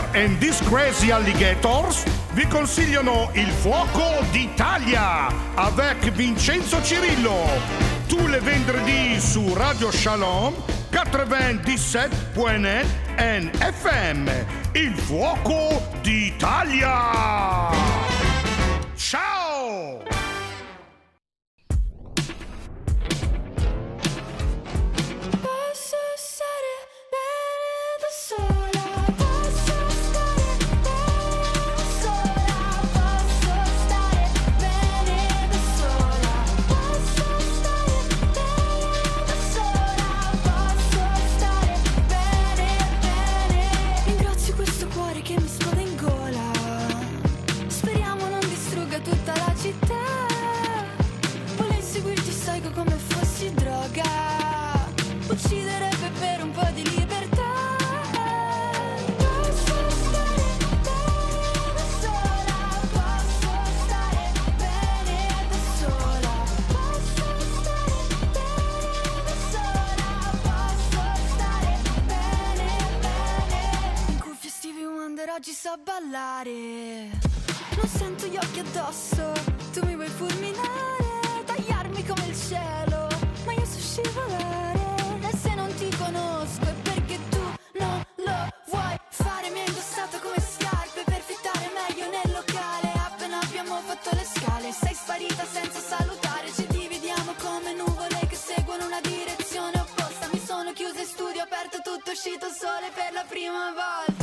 and Discrazy Alligators vi consigliano Il Fuoco d'Italia avec Vincenzo Cirillo. Tous les vendredis su Radio Shalom 97.net FM. Il Fuoco d'Italia. Ciao! Ucciderebbe per un po' di libertà. Posso stare bene da sola, posso stare bene da sola, posso stare bene da sola, posso stare bene, bene. In cuffia Stevie Wonder oggi so ballare, non sento gli occhi addosso, tu mi vuoi fulminare, tagliarmi come il cielo, ma io so scivolare. Ti conosco e perché tu non lo vuoi fare. Mi hai indossato come scarpe per fittare meglio nel locale. Appena abbiamo fatto le scale sei sparita senza salutare. Ci dividiamo come nuvole che seguono una direzione opposta. Mi sono chiusa in studio, aperto tutto, uscito sole per la prima volta.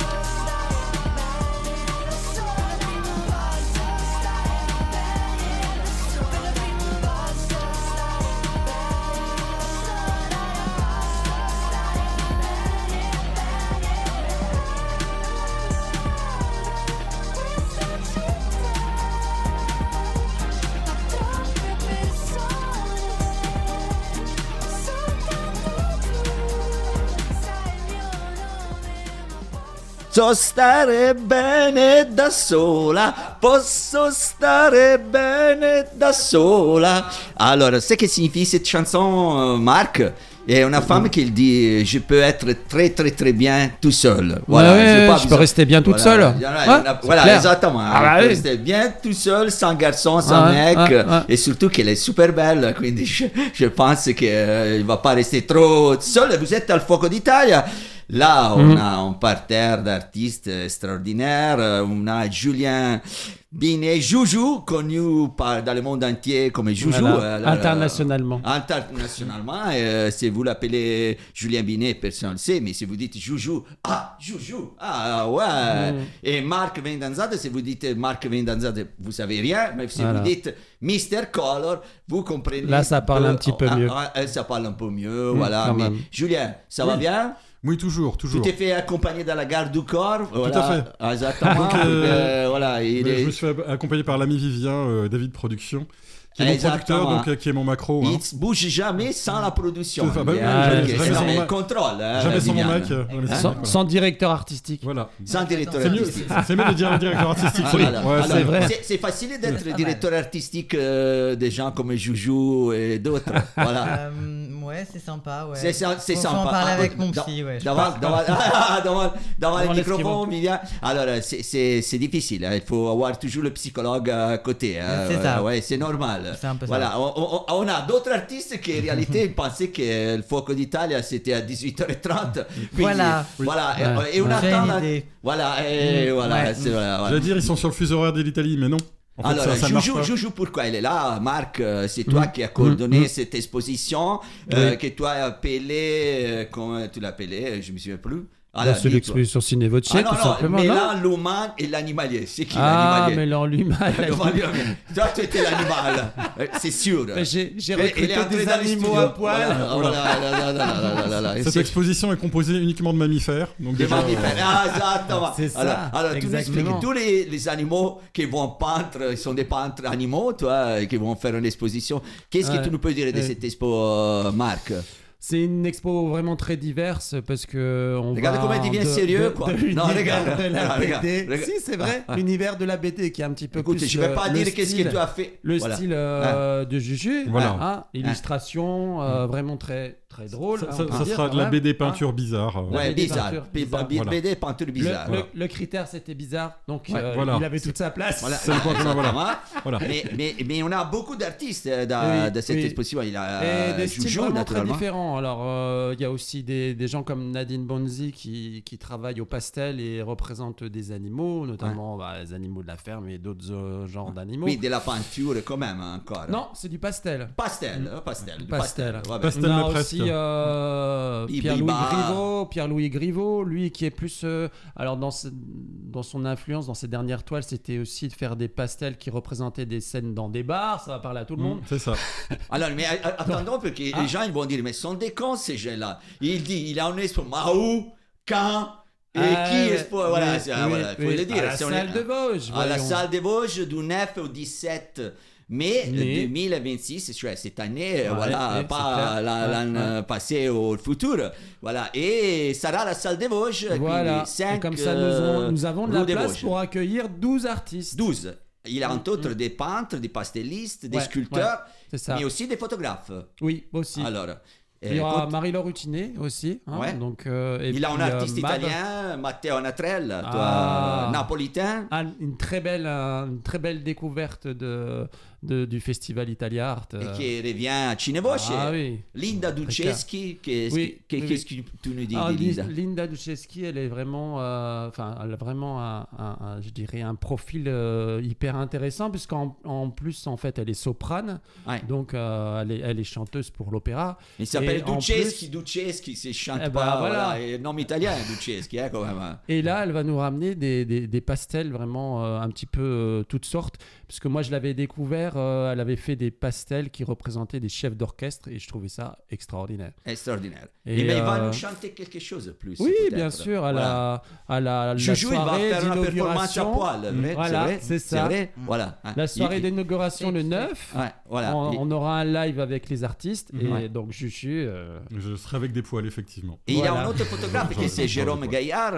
So stare bene da sola, posso stare bene da sola. Alors, c'est que signifie cette chanson, Marc? Il y a une femme qui dit je peux être très très très bien tout seul. Voilà, je peux rester bien toute seule. Voilà, exactement. Ah, bah, je peux oui. rester bien tout seul, sans garçon, sans mec, et surtout qu'elle est super belle. Quindi je pense qu'il va pas rester trop seul. Vous êtes al Fuoco d'Italia. Là, on a un parterre d'artistes extraordinaires. On a Julien Binet, Joujou, connu dans le monde entier comme Joujou. Voilà. Internationalement. Internationalement. Si vous l'appelez Julien Binet, personne ne le sait. Mais si vous dites Joujou, Joujou, ouais. Et Marc Vendanzade, si vous dites Marc Vendanzade, vous savez rien. Mais si vous dites Mr. Color, vous comprenez. Là, ça parle un petit peu mieux. Ça parle un peu mieux, voilà. Mais Julien, ça va bien? Oui, toujours. Tu t'es fait accompagner dans la gare du corps. Voilà. Tout à fait. Exactement. Donc, voilà, je me suis fait accompagner par l'ami Vivien, David Production, qui est mon producteur, donc qui est mon macro. Il ne bouge jamais sans la production. Contrôle. Jamais sans mon Mac. Sans directeur artistique. Voilà. Sans directeur artistique. C'est mieux de dire directeur artistique. C'est vrai. C'est facile d'être directeur artistique des gens comme Joujou et d'autres. Voilà. Ouais, c'est sympa. Ouais. C'est sympa. On en parler avec mon psy. Ouais, devant le microphone, Vivien. Alors, c'est difficile. Il faut avoir toujours le psychologue à côté. C'est ça. Ouais, c'est normal. C'est un peu voilà. ça. On a d'autres artistes qui, en réalité, pensaient que le Fuoco d'Italia, c'était à 18h30. Voilà. Et on attend. Voilà. Je veux dire, ils sont sur le fuseau horaire de l'Italie, mais non. En fait, alors, Joujou, pourquoi il est là? Marc, c'est toi qui as coordonné cette exposition, que toi as appelé, comment tu l'as appelé? Je ne me souviens plus. C'est l'exposition Cinevoce, tout simplement. Mélan, l'humain et l'animalier. C'est qui l'animalier? Mélan, l'humain. Toi, tu étais l'animal. C'est sûr. J'ai recruté des animaux à poil. Cette exposition est composée uniquement de mammifères. Donc des mammifères. Exactement. C'est ça. Alors tu m'expliques, tous les animaux qui vont peindre, ils sont des peintres animaux, toi, qui vont faire une exposition. Qu'est-ce que tu nous peux dire de cette expo, Marc? C'est une expo vraiment très diverse parce que on Regarde va comment il devient sérieux, quoi. de l'univers regarde. de la Regarde, BD. regarde. Si, c'est vrai, l'univers de la BD qui est un petit peu Écoute, plus. je vais pas le dire qu'est-ce que style- tu as fait. Le Voilà. style de Juju, Voilà. hein, illustration vraiment très très drôle. Ça, hein, ça- on peut ça dire, sera de quand la même, BD hein. peinture bizarre. Ouais, BD bizarre. peinture bizarre. Voilà. BD peinture bizarre. Le critère c'était bizarre, donc Ouais, voilà. il avait toute sa place. Voilà. C'est le point commun, voilà. Exactement. Voilà. Mais on a beaucoup d'artistes Oui, dans cette oui. exposition. Il Et a des styles Joujou, vraiment très naturellement. différents. Alors, il y a aussi des gens comme Nadine Bonzi qui travaillent au pastel et représentent des animaux, notamment les animaux de la ferme et d'autres genres d'animaux. Oui, de la peinture quand même, encore. Non, c'est du pastel. Pastel. Pastel. Ouais, Pastel. On a mais presque. aussi Iba. Pierre-Louis Griveau, lui qui est plus... alors dans son influence, dans ses dernières toiles, c'était aussi de faire des pastels qui représentaient des scènes dans des bars, ça va parler à tout le monde. C'est ça. Alors, mais attendons, parce que les gens ils vont dire, mais sont des cons ces gens-là. Il a un expo Mahou, quand et qui expo. Voilà, oui, voilà, il faut oui. le dire. À la C'est salle de Vosges. À la voyons. salle de Vosges du 9 au 17 mai Mais- 2026, c'est cette année, Ouais, voilà, ouais, pas c'est clair. l'an passé au futur. Voilà, et ça sera la salle de Vosges. Voilà. quindi 5, Et comme ça, nous avons de rue la des place Vosges. pour accueillir 12 artistes. 12. Il y a entre autres des peintres, des pastellistes, des Ouais, sculpteurs, C'est ça. mais aussi des photographes. Oui, aussi. Alors, Il y aura écoute, Marie-Laure Rutiné aussi. hein, Ouais. donc, et il a un puis, artiste Mab. italien, Matteo Natrell, Ah. napolitain. Ah, une très belle découverte du festival Italia Art. Et qui revient à Cinevoce. Ah oui. Linda Duceschi, qu'est-ce Oui, oui, qu'est-ce que tu nous dis Alors, de Linda? Linda Duceschi, elle est vraiment, elle a vraiment je dirais un profil hyper intéressant puisqu'en plus en fait elle est soprane, Ouais. donc elle est chanteuse pour l'opéra. Il s'appelle Et en Duceschi, c'est chante Eh ben, pas, voilà. voilà. Et nom italien, Duceschi, quand même. Hein. Et là, elle va nous ramener des pastels vraiment un petit peu toutes sortes. Parce que moi, je l'avais découvert, elle avait fait des pastels qui représentaient des chefs d'orchestre et je trouvais ça extraordinaire. Extraordinaire. Et, Mais il va nous chanter quelque chose de plus. Oui, peut-être. bien sûr, Voilà. à la Joujou, il va soirée faire une performance à d'inauguration. poil, vrai, Voilà, c'est vrai. c'est ça. vrai, voilà. Hein. La soirée Il- d'inauguration le 9. Ouais, voilà. On aura un live avec les artistes et Ouais. donc Juju. Je serai avec des poils, effectivement. Et il y a Voilà. un autre photographe qui c'est Jérôme Gaillard,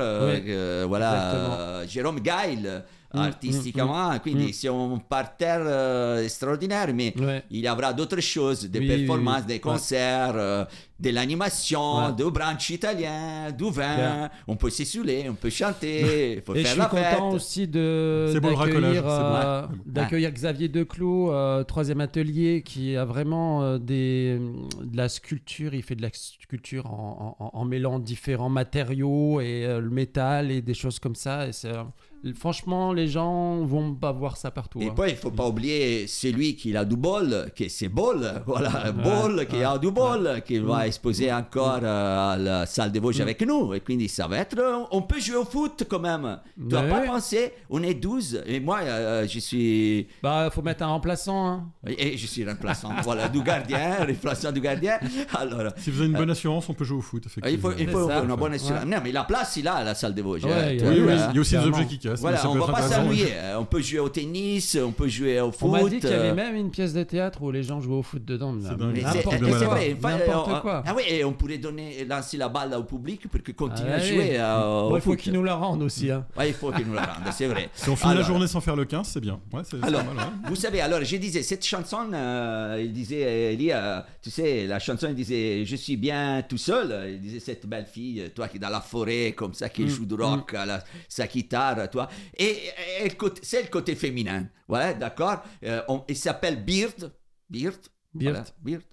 voilà, Jérôme Gail, artistiquement, quindi c'est un parterre extraordinaire, mais Ouais. il y aura d'autres choses, des Oui, performances, oui, oui. des concerts, de l'animation, Ouais. du brunch italien, du vin, Bien. on peut s'essouler, on peut chanter, il faut Et je faire suis la fête. content aussi C'est beau le racolage, d'accueillir c'est beau. d'accueillir Xavier Declos, troisième atelier, qui a vraiment de la sculpture. Il fait de la sculpture en mêlant différents matériaux et le métal et des choses comme ça. Et franchement, les gens vont pas voir ça partout. Et hein. puis, il ne faut pas oublier celui qui a du bol, que c'est Bol, voilà, Bol qui a du bol, qui va exposer encore à la salle de Vosges avec nous. Et quindi, ça va être. On peut jouer au foot quand même. Tu n'as Ouais. pas pensé, on est 12, et moi, je suis. Bah, faut mettre un remplaçant. Hein. Et je suis remplaçant, voilà, du gardien, remplaçant du gardien. Alors. Si vous avez une bonne assurance, on peut jouer au foot, effectivement. Il faut C'est ça. une bonne assurance. Ouais. Non, mais la place, il a à la salle de Vosges. Ouais, hein, il y tu a- vois, Oui, oui, hein. il y a aussi des Clairement. objets qui cassent. mais Voilà, ça on peut va être pas intéressant. s'ennuyer. On peut jouer au tennis, on peut jouer au foot. On m'a dit qu'il y avait même une pièce de théâtre où les gens jouaient au foot dedans. C'est dingue. Mais N'importe de c'est malade. vrai, N'importe quoi. Ah oui, et on pourrait lancer la balle au public pour que continue Ah à oui. jouer Bon, au il faut foot. qu'ils nous la rendent aussi. Hein. Ouais, il faut qu'ils nous la rendent, c'est vrai. Si on finit la Alors, journée sans faire le 15, c'est bien. Ouais, c'est Alors, pas mal. Ouais. vous savez, alors je disais, cette chanson, il disait, Elie, tu sais, la chanson, il disait, je suis bien tout seul. Il disait, cette belle fille, toi qui est dans la forêt, comme ça, qui joue du rock à sa guitare, toi. Et c'est le côté féminin. Voilà, d'accord. Il s'appelle Beard. Voilà, Beard.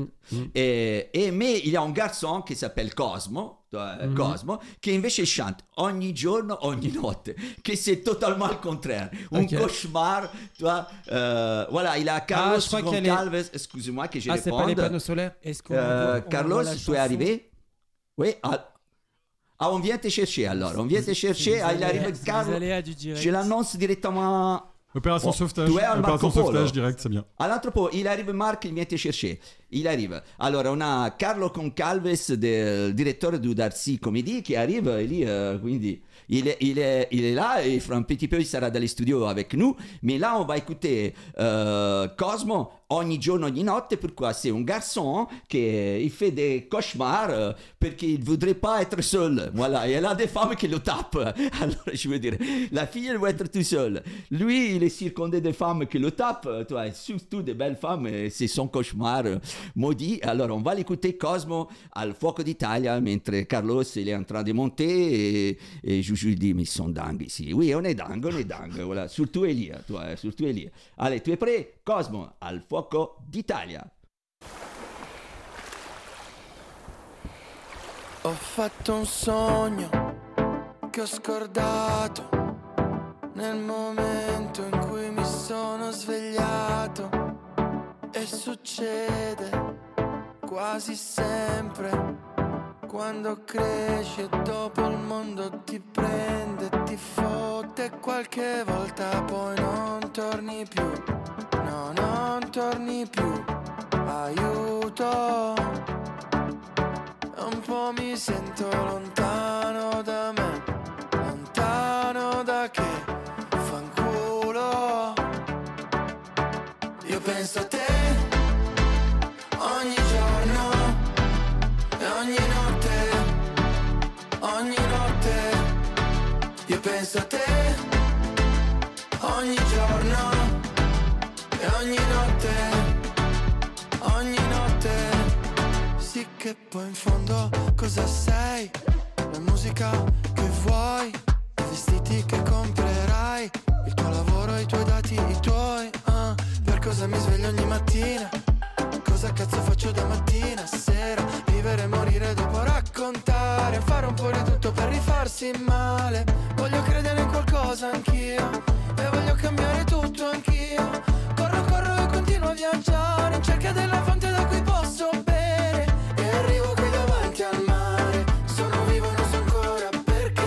Mais il y a un garçon qui s'appelle Cosmo, Cosmo, qui invece chante ogni giorno, ogni notte, che c'est totalement le contraire. Un Ok. cauchemar, tu vois. Voilà, il a Carlos je crois qu'elle est- Goncalves, excuse-moi que je Ah, c'est pas les réponde. panneaux solaires. Est-ce qu'on Carlos, tu es arrivé? Oui. On vient te chercher alors. On vient te chercher. Il arrive les Carlos. aléas du direct. Je l'annonce directement Opération Oh, sauvetage. tu es un Opération Marco Polo. sauvetage direct, c'est bien. à l'entrepôt. Il arrive Marc, il vient te chercher. il arrive. Allora, on a Carlo Concalves, del direttore du Darcy Comédie, qui arrive, et lui, quindi, il est là, et fra un petit peu, il sarà dans les studios avec nous, mais là, on va écouter Cosmo, ogni giorno, ogni notte, pourquoi c'est un garçon qui il fait des cauchemars parce qu'il ne voudrait pas être seul. Voilà, et elle a des femmes qui le tapent. Alors, je veux dire, la fille, elle veut être tout seule. Lui, il est circondé de femmes qui le tapent, toi, surtout des belles femmes, et c'est son cauchemar maudit. Alors, on va l'écouter, Cosmo, al Fuoco d'Italia, mentre Carlos, il est en train de monter, et Juju lui dit, mais ils sont dingues ici. Oui, on est dingue, voilà. Surtout Elia, toi, surtout Elia. Allez, tu es prêt? Cosmo, al Fuoco d'Italia. Ho fatto un sogno che ho scordato nel momento in cui mi sono svegliato, e succede quasi sempre quando cresci e dopo il mondo ti prende, ti fotte, qualche volta poi non torni più. No, non torni più, aiuto. Un po' mi sento lontano da me, lontano da che fanculo. Io penso a te ogni giorno e ogni notte. Io penso a te ogni giorno e ogni notte, sì, che poi in fondo cosa sei? La musica che vuoi, i vestiti che comprerai, il tuo lavoro, i tuoi dati, i tuoi per cosa mi sveglio ogni mattina? Cosa cazzo faccio da mattina a sera? Vivere e morire dopo raccontare, fare un po' di tutto per rifarsi male. Voglio credere in qualcosa anch'io, e voglio cambiare tutto anch'io. Corro e continuo a viaggiare in cerca della fonte da cui posso bere, e arrivo qui davanti al mare. Sono vivo e non so ancora perché.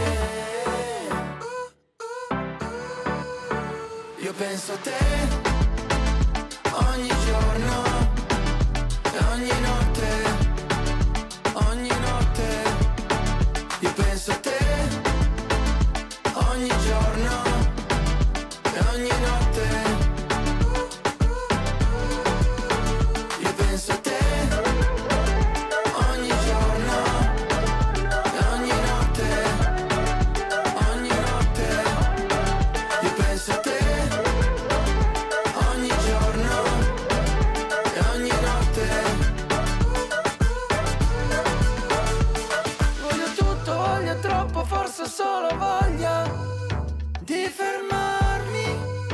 Io penso a te ogni giorno e ogni notte. Io penso a te ogni giorno e ogni notte. Io penso a te ogni giorno e ogni notte. Io penso a te ogni giorno e ogni notte. Voglio tutto, voglio troppo, forse ho solo voglia di fermarmi.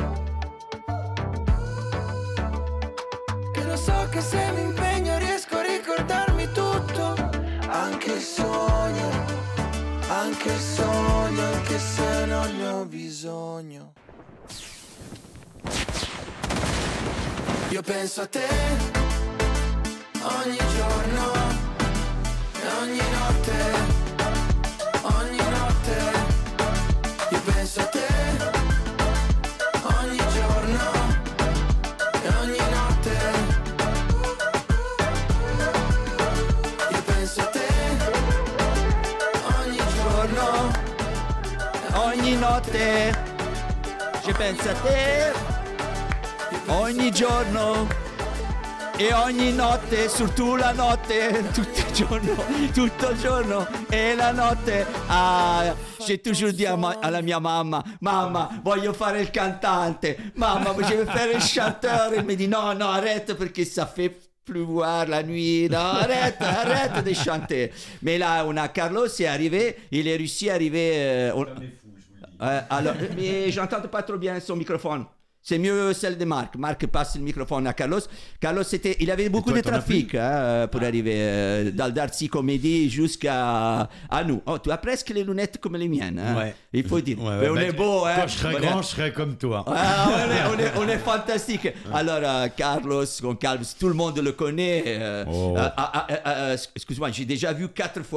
Che lo so che se mi impegno riesco a ricordarmi tutto, anche il sogno, anche se non ne ho bisogno. Io penso a te ogni giorno e ogni notte. Io penso a te ogni giorno e ogni notte. Io penso a te ogni giorno, Ogni notte, je penso a te, ogni giorno e ogni notte, surtout la notte, tutto il giorno e la notte. Ah, j'ai toujours dit alla mia mamma, voglio fare il cantante, mamma, voglio fare il chanteur. Elle me dit non, arrête parce que ça fait pleuvoir la nuit, non, arrête de chanter. Mais là, on a Carlos est arrivé, il est réussi à arriver. Alors, mais j'entends pas trop bien son microphone. C'est mieux celle de Marc. Marc passe le microphone à Carlos. Carlos, il avait beaucoup de trafic pour arriver dans le Darcy Comédie jusqu'à nous. Oh, tu as presque les lunettes comme les miennes. Hein? Ouais. Il faut dire. Mais on est beau. Quand je serai grand, je serai comme toi. On est fantastique. Alors, Carlos Goncalves, tout le monde le connaît. Excuse-moi, j'ai déjà vu 4 fois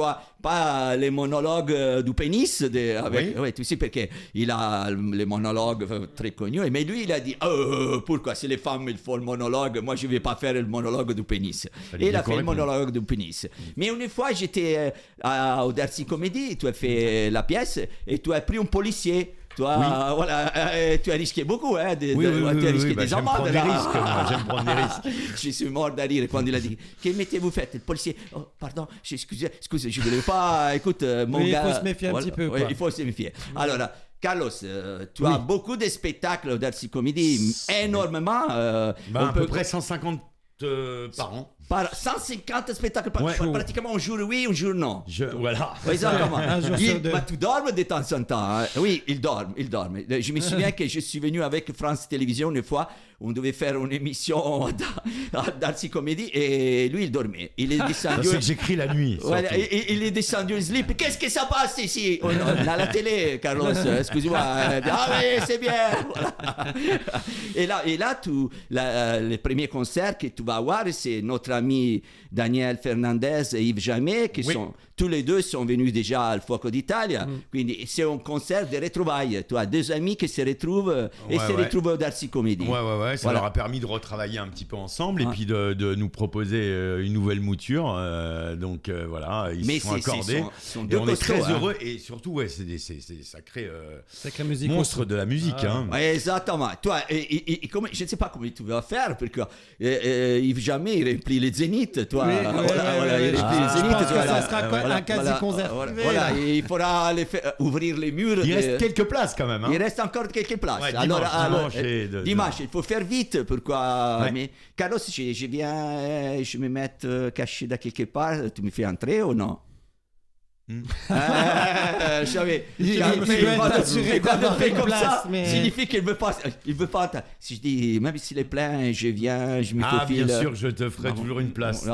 pas les monologues du pénis ouais, tu sais, parce qu'il a les monologues très connus. Mais lui, il a dit pourquoi c'est les femmes il faut le monologue, moi je vais pas faire le monologue du pénis. Et il a fait le monologue du pénis. Mais une fois, j'étais au Darcy Comedy, tu as fait la pièce et tu as pris un policier. Toi, voilà, tu as risqué beaucoup, hein, tu as risqué des amendes. J'aime prendre des risques. Je suis mort de rire quand il a dit quel métier vous faites? Le policier. Oh, pardon, excusez, je voulais pas. Écoute, mon gars. Il faut se méfier un petit peu. Ouais, il faut se méfier. Alors, Carlos, tu as beaucoup de spectacles au Darcy Comedy, énormément. À peu près 150 par an. Par 150 spectacles par pratiquement un jour oui, un jour non. Voilà. Exactement. Un jour sur deux. Tu dors de temps en temps. Hein. Oui, il dort. Je me souviens que je suis venu avec France Télévisions une fois. On devait faire une émission à Darcy Comedy et lui, il dormait. Il est descendu. C'est que j'écris la nuit. Voilà, il est descendu en slip. Qu'est-ce que ça passe ici? À la télé, Carlos. Excuse-moi. Ah oui, c'est bien. Voilà. Et là, les premiers concerts que tu vas voir, c'est notre ami Daniel Fernandez et Yves Jamais, qui sont tous les deux sont venus déjà al Fuoco d'Italia. Quindi c'est un concert de retrouvailles. Tu as deux amis qui se retrouvent et se retrouvent au Darcy Comedy. Ouais, ça leur a permis de retravailler un petit peu ensemble et puis de nous proposer une nouvelle mouture. Donc voilà, ils se sont accordés. Et on est très heureux. Et surtout, c'est des sacrés musique monstres de la musique. Ouais, exactement. Toi, je ne sais pas comment tu vas faire, parce que Yves Jamais, il remplit les zéniths. Toi, il remplit les zéniths. Ça sera un quasi-concert. Voilà, il faudra ouvrir les murs. Il reste quelques places quand même. Il reste encore quelques places. Ouais, dimanche, il faut faire vite. Pourquoi? Mais Carlos, je viens, je me mets caché dans quelque part. Tu me fais entrer ou non? Je savais. Quand il fait comme ça, signifie qu'il veut pas. Si je dis, même s'il est plein, je viens, je me faufile. Bien sûr, je te ferai toujours une place.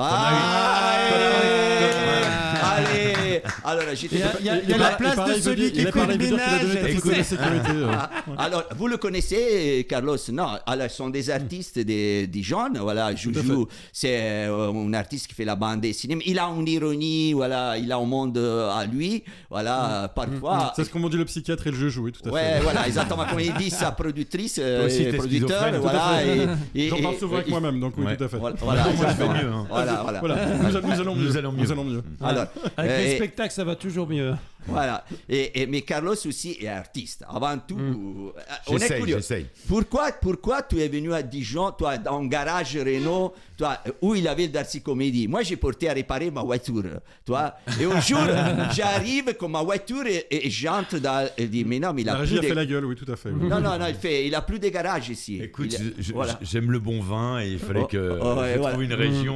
Allez. Alors, il y a la place de celui qui fait le ménage. Alors, vous le connaissez, Carlos? Non. Alors, ce sont des artistes des jeunes. Voilà, Joujou, c'est un artiste qui fait la bande dessinée. Il a une ironie. Voilà, il a un monde à lui. Voilà, parfois. C'est ce qu'on m'a dit le psychiatre et le Joujou, oui, tout à fait. Ouais, voilà, exactement comme il dit sa productrice, producteur. Voilà. J'en parle souvent avec moi-même, donc oui, tout à fait. Voilà, moi je fais mieux. Voilà. Nous allons mieux. Alors, avec les spectacles, ça va toujours mieux. Voilà. Mais Carlos aussi est artiste. Avant tout, on est curieux. J'essaye. Pourquoi tu es venu à Dijon, toi, dans un garage Renault, toi, où il avait le Darcy Comedy? Moi, j'ai porté à réparer ma voiture, toi. Et un jour, j'arrive comme ma voiture et j'entre dans. Il dit, mais non, mais il a plus. Il a fait la gueule, oui, tout à fait. Oui. Non, il a plus de garage ici. Écoute, j'aime le bon vin et il fallait que je trouve une région.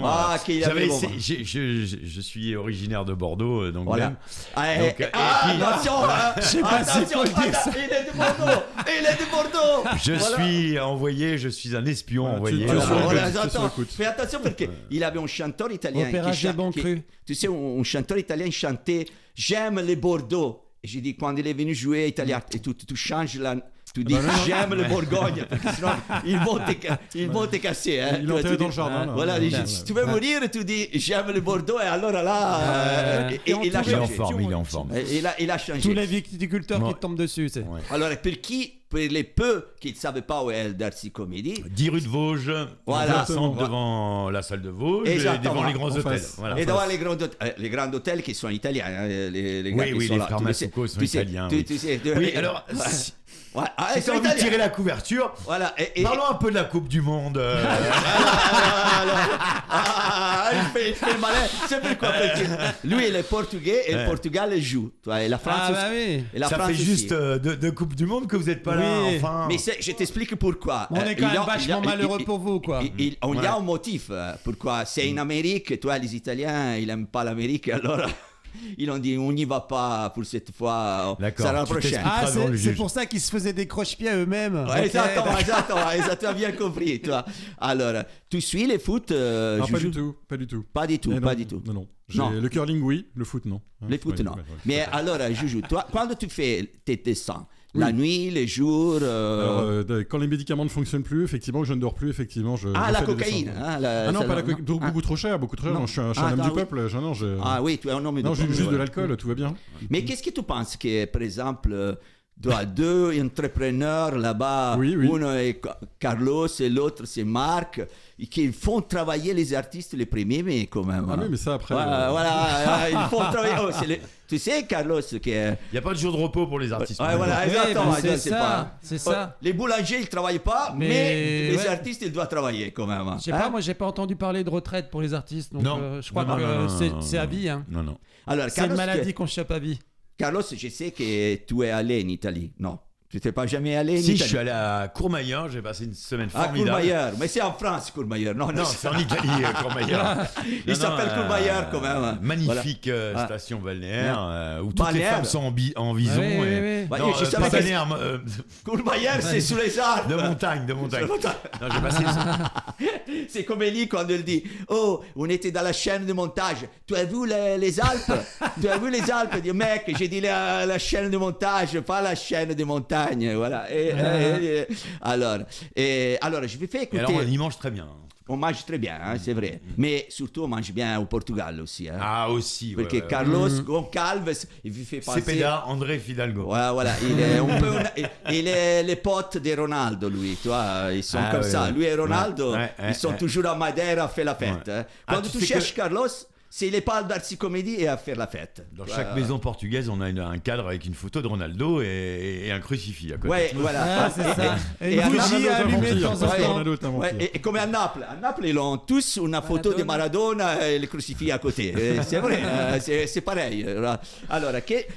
Je suis originaire de Bordeaux, donc voilà. Attention, je sais pas s'il faut le dire ça. Il est de Bordeaux. Je suis un espion envoyé. Fais attention parce qu'il avait un chanteur italien tu sais, un chanteur italien chantait J'aime les Bordeaux. Et j'ai dit, quand il est venu jouer à Italia, et tu changes la. Tu dis j'aime le Bourgogne, parce que sinon ils vont te casser. Hein. Il est enterré dans le jardin. Voilà, si tu veux mourir, tu dis j'aime le Bordeaux, et alors là, il a changé. Il est en forme. Il a changé. Tous les viticulteurs qui tombent dessus. Alors, pour les peu qui ne savaient pas où est le Darcy Comedy. 10 rue de Vosges, devant la salle de Vosges, et devant les grands hôtels. Voilà. Et devant les grands hôtels qui sont italiens. Les gars qui sont les frères Massouco sont italiens. Oui, alors. J'ai envie de tirer la couverture. Voilà. Parlons un peu de la Coupe du Monde. Il fait le malin. C'est pourquoi lui, il est portugais et le Portugal joue. Et la France ça fait juste deux Coupes du Monde que vous n'êtes pas là. Enfin. Mais je t'explique pourquoi. On est quand même vachement malheureux pour vous, quoi. Il y a un motif. Pourquoi? C'est en Amérique. Toi, les Italiens, ils n'aiment pas l'Amérique. Alors. Ils ont dit on n'y va pas pour cette fois. D'accord. Ça sera la prochaine. C'est pour ça qu'ils se faisaient des croche-pieds eux-mêmes. Ouais, exactement. Tu as bien compris, toi. Alors, tu suis les foot non, pas du tout. Pas du tout. Non. Le curling, oui. Le foot, non. Le foot, non. Mais alors, Joujou, toi, quand tu fais tes dessins, La nuit, les jours. Alors, quand les médicaments ne fonctionnent plus, effectivement, je ne dors plus, effectivement. La cocaïne. Non, pas la cocaïne. Beaucoup trop cher. Non, je suis un homme du peuple. Ah oui, tu es un homme du peuple. Non, juste de l'alcool, tout va bien. Mais qu'est-ce que tu penses que, par exemple, deux entrepreneurs là-bas, uno est Carlos et l'autre c'est Marc, qui font travailler les artistes les premiers, mais quand même. Ah oui, mais ça après. Voilà, ils font travailler. Tu sais, Carlos, il n'y a pas de jour de repos pour les artistes. Voilà, exactement. C'est ça. Les boulangers, ils ne travaillent pas, mais les artistes, ils doivent travailler quand même. Je sais pas, moi, j'ai pas entendu parler de retraite pour les artistes, donc je crois que c'est à vie. Non. Alors, c'est une maladie qu'on chope à vie. Carlos, je sais que tu es allé en Italie. Non. Tu n'es pas jamais allé en Italie? Si, je suis allé à Courmayeur, j'ai passé une semaine formidable. Courmayeur, mais c'est en France, Courmayeur. Non, c'est en Italie, Courmayeur. Il s'appelle Courmayeur quand même. Magnifique station balnéaire où toutes les femmes sont en vison. Courmayeur, c'est sous les arbres. De montagne. Non, j'ai passé c'est comme Elie quand elle dit on était dans la chaîne de montage. Tu as vu les Alpes? Tu as vu les Alpes? Je dis, mec, j'ai dit la chaîne de montage, pas la chaîne de montage. Voilà. Alors, je vais faire écouter. Alors, on y mange très bien. On mange très bien, c'est vrai. Mais surtout, on mange bien au Portugal aussi. Ah, aussi. Parce que Carlos Goncalves, il vous fait penser. Cepeda, André Fidalgo. Voilà. Il est le pote de Ronaldo, lui. Tu vois, ils sont comme ça. Lui et Ronaldo, ils sont toujours à Madeira à faire la fête. Quand tu cherches Carlos, c'est les pas d'Arcy Comédie et à faire la fête. Dans chaque maison portugaise, on a un cadre avec une photo de Ronaldo et un crucifix à côté. Ouais, voilà. C'est ça. Et une bougie à allumer de temps en temps. Et comme à Naples. À Naples, ils ont tous une photo de Maradona et le crucifix à côté. C'est vrai, c'est pareil. Alors,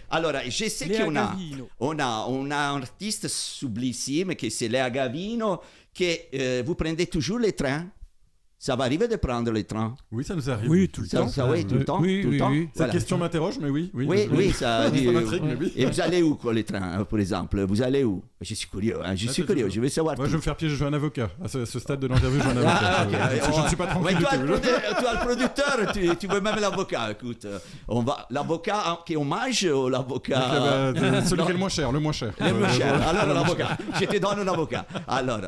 je sais qu'on a un artiste sublissime qui c'est Léa Gavino, que vous prenez toujours les trains. Ça va arriver de prendre les trains? Oui, ça nous arrive. Oui, tout le temps. Oui, tout le temps. Cette question m'interroge, mais oui. Oui, ça m'intrigue, mais oui. Et vous allez où, quoi, les trains, par exemple? Vous allez où? Je suis curieux, je vais savoir. Moi, je vais me faire piéger, je veux un avocat. À ce stade de l'interview, je veux un avocat. Je ne suis pas tranquille. Mais toi, le producteur, tu veux même l'avocat. Écoute, l'avocat qu'on mange ou l'avocat? Celui qui est le moins cher. Le moins cher. Alors, l'avocat. Je te donne un avocat. Alors,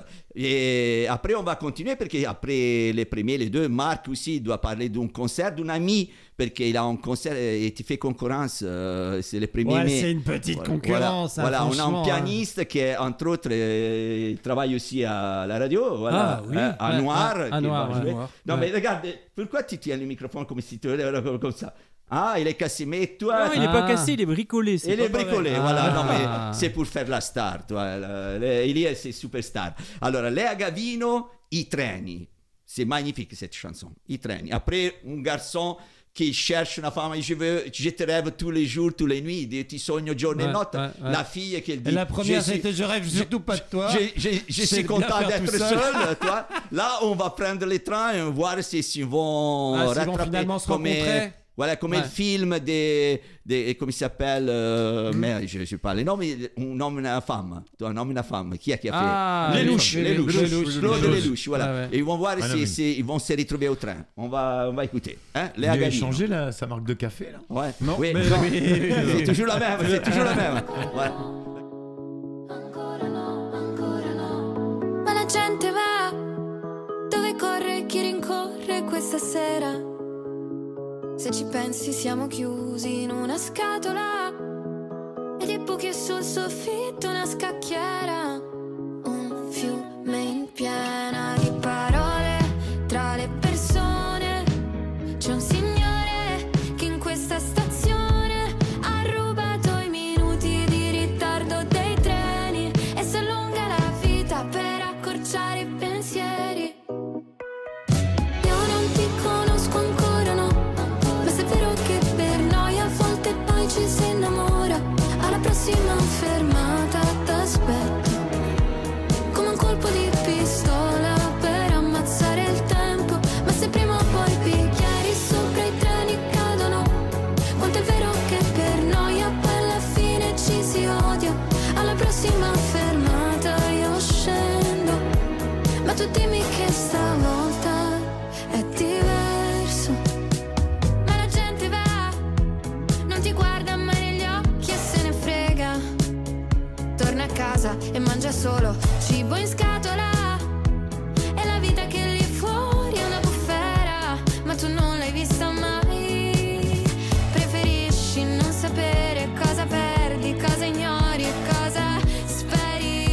et après, on va continuer parce qu'après les deux, Marc aussi doit parler d'un concert d'un ami parce qu'il a un concert et tu fais concurrence. C'est le premier mai. C'est une petite concurrence. Voilà, on a un pianiste qui, entre autres, travaille aussi à la radio. Voilà, à Noir. Non, mais regarde, pourquoi tu tiens le microphone comme si tu étais comme ça? Ah, il est cassé, mais toi... Non, il n'est pas cassé, il est bricolé. Il est bricolé, voilà. Non, mais c'est pour faire la star, toi. Elia, c'est superstar. Alors, Léa Gavino, I treni. C'est magnifique, cette chanson. I treni. Après, un garçon qui cherche une femme, je te rêve tous les jours, toutes les nuits, tu sognes jour et nuit. La fille qui dit... La première, c'était je rêve surtout pas de toi. Je suis content d'être seul, toi. Là, on va prendre les trains et voir s'ils vont rattraper. Finalement se rencontrer. Voilà, comme le film comment il s'appelle, mais je ne sais pas les noms, mais un homme et une femme. Un homme et une femme. Qui a fait Les Louches. Claude Lelouch, voilà. Et ils vont voir s'ils vont se retrouver au train. On va écouter. Il a changé sa marque de café, là? Ouais. Non, oui, mais c'est toujours la même. C'est toujours la même. Ouais. Ancora no. Ma la gente va. Dove corre chi rincorre questa sera? Se ci pensi siamo chiusi in una scatola e dei buchi sul soffitto una scacchiera. Un fiume in piena di parole tra le persone. C'è un signore che in questa stazione ha rubato i minuti di ritardo dei treni e si allunga la vita per accorciare i pensieri. Io non ti conosco ancora, no. Ci si innamora, alla prossima fermata t'aspetto, come un colpo di pistola per ammazzare il tempo. Ma se prima o poi bicchieri sopra i treni cadono, quanto è vero che per noia poi alla fine ci si odia. Alla prossima fermata io scendo, ma tu dimmi che stavolta è diverso. Ma la gente va, non ti guarda mai negli occhi e se ne frega. Torna a solo cibo in scatola e la vita che lì fuori è una bufera, ma tu non l'hai vista mai. Preferisci non sapere cosa perdi, cosa ignori e cosa speri.